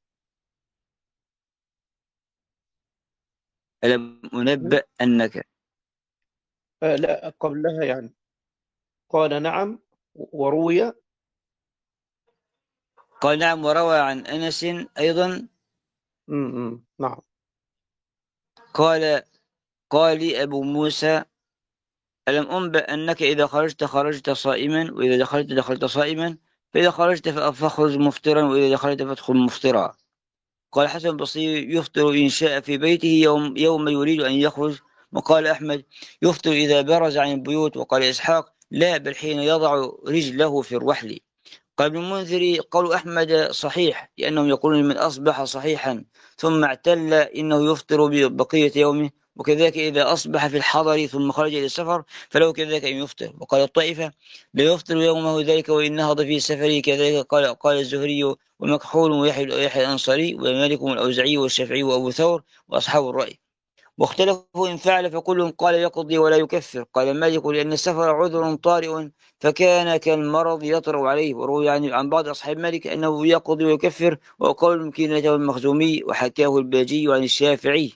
S4: ألم أنبأ أنك
S1: آه لا، قبلها يعني قال نعم وروي.
S4: قال نعم. وروى عن أنس أيضا
S1: م- م. نعم.
S4: قال قال لي أبو موسى ألم أنبأ أنك إذا خرجت خرجت صائما، وإذا دخلت دخلت صائما، فإذا خرجت فاخرج مفطرا، وإذا دخلت فادخل مفطرا. قال حسن البصري يفطر إن شاء في بيته يوم, يوم يريد أن يخرج. وقال أحمد يفطر إذا برز عن البيوت. وقال إسحاق لا، بل حين يضع رجله في الرحل. قال ابن المنذر قول أحمد صحيح، لأنهم يقولون من أصبح صحيحا ثم اعتل إنه يفطر ببقية يومه، وكذلك إذا أصبح في الحضر ثم خرج إلى السفر فله كذلك أن يفطر. وقال الطائفة لا يفطر يومه ذلك وإن نهض في سفره كذلك. قال قال الزهري ومكحول ويحيى الأنصاري ومالك والأوزعي والشافعي وأبو ثور وأصحاب الرأي. واختلفوا إن فعل فكل قال يقضي ولا يكفر. قال مالك لأن السفر عذر طارئ فكان كالمرض يطرأ عليه. وروي يعني عن بعض أصحاب مالك أنه يقضي ويكفر، وقول المكينة والمخزومي، وحكاه الباجي عن الشافعي.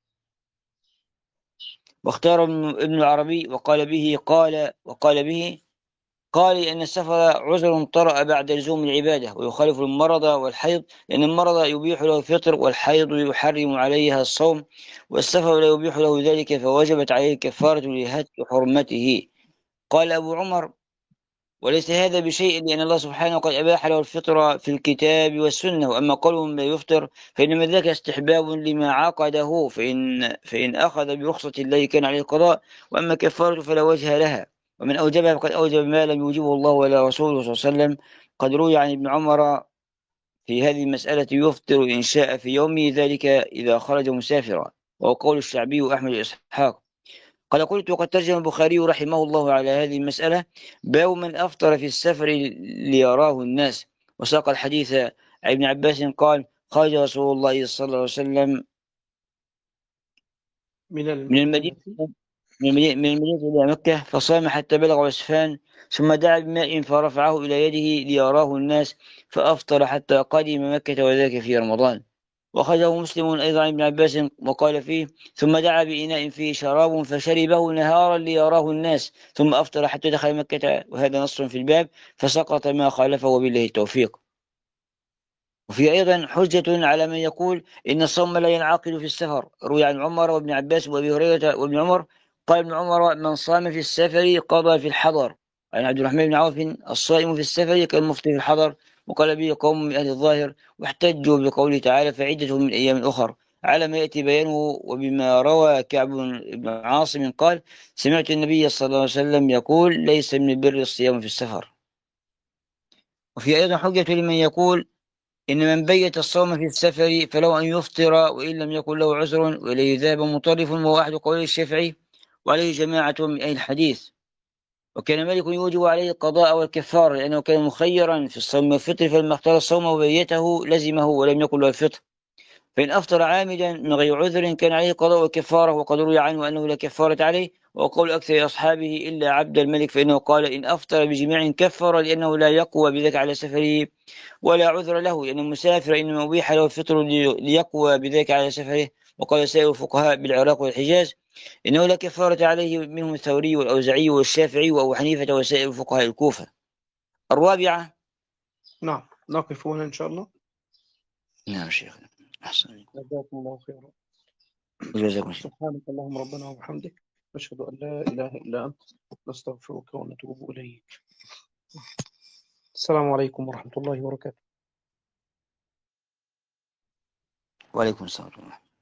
S4: واختار ابن العربي وقال به قال وقال به قال أن السفر عذر طرأ بعد لزوم العبادة، ويخالف المرض والحيض، لأن المرض يبيح له الفطر والحيض يحرم عليها الصوم، والسفر لا يبيح له ذلك، فوجبت عليه الكفارة لهتك حرمته. قال أبو عمر وليس هذا بشيء، لأن الله سبحانه قد أباح له الفطر في الكتاب والسنة، وأما قولهم لا يفطر فإنما ذاك استحباب لما عقده، فإن, فإن أخذ برخصة الله كان عليه القضاء، وأما كفارة فلا وجه لها، ومن أوجبها فقد أوجب ما لم يوجبه الله ولا رسوله صلى الله عليه وسلم. قد روي عن ابن عمر في هذه المسألة يفطر إن شاء في يومه ذلك إذا خرج مسافرا، وهو قول الشعبي وأحمد وإسحاق. قال قلت وقد ترجم البخاري رحمه الله على هذه المسألة باب من أفطر في السفر ليراه الناس، وساق الحديث عن ابن عباس قال خرج رسول الله صلى الله عليه وسلم
S1: من
S4: من
S1: المدينة.
S4: المدينة من المدينة من المدينة إلى مكة، فصام حتى بلغ عسفان، ثم دعا بماء فرفعه إلى يده ليراه الناس، فأفطر حتى قدم مكة، وذاك في رمضان. وأخرجه مسلم أيضا عن ابن عباس وقال فيه ثم دعا بإناء فيه شراب فشربه نهارا ليراه الناس، ثم أفطر حتى دخل مكة، وهذا نص في الباب، فسقط ما خالفه وبالله التوفيق. وفي أيضا حجة على من يقول إن الصوم لا ينعقد في السفر. روي عن عمر وابن عباس وأبي هريرة وابن عمر قال ابن عمر من صام في السفر قضى في الحضر. عن عبد الرحمن بن عوف الصائم في السفر كالمفطر في الحضر، وقال به قوم من أهل الظاهر، واحتجوا بقوله تعالى فعدة من أيام أخر على ما يأتي بيانه. وبما روى كعب بن عاصم قال سمعت النبي صلى الله عليه وسلم يقول ليس من البر الصيام في السفر. وفي أيضا حجة لمن يقول إن من بيت الصوم في السفر فلو أن يفطر وإن لم يكن له عذر، وإليه ذهب مطرف وهو أحد قولي الشافعي، وعليه جماعة من أهل الحديث. وكان مالك يوجب عليه القضاء والكفار، لأنه كان مخيرا في الصوم والفطر، فلما اختار الصوم وبيته لزمه ولم يكن له الفطر. فإن أفطر عامدا من غير عذر كان عليه قضاء وكفارة، وقد روي عنه أنه لا كفارة عليه، وقول أكثر أصحابه إلا عبد الملك فإنه قال إن أفطر بجماع كفر، لأنه لا يقوى بذلك على سفره ولا عذر له، لأنه مسافر إنما أبيح له الفطر لي- ليقوى بذلك على سفره. وقال سائر الفقهاء بالعراق والحجاز إنه لا كفارة عليه، منهم الثوري والأوزعي والشافعي وأبو حنيفة وسائر فقهاء الكوفة. الرابعة.
S1: نعم، نقف هنا إن شاء الله.
S4: نعم شيخ، أحسن.
S1: جزاكم الله خيرا.
S4: وجزاكم الله.
S1: سبحانك اللهم ربنا وبحمدك، نشهد أن لا إله إلا أنت، نستغفرك ونتوب إليك. السلام عليكم ورحمة الله وبركاته.
S4: وعليكم السلام ورحمة الله.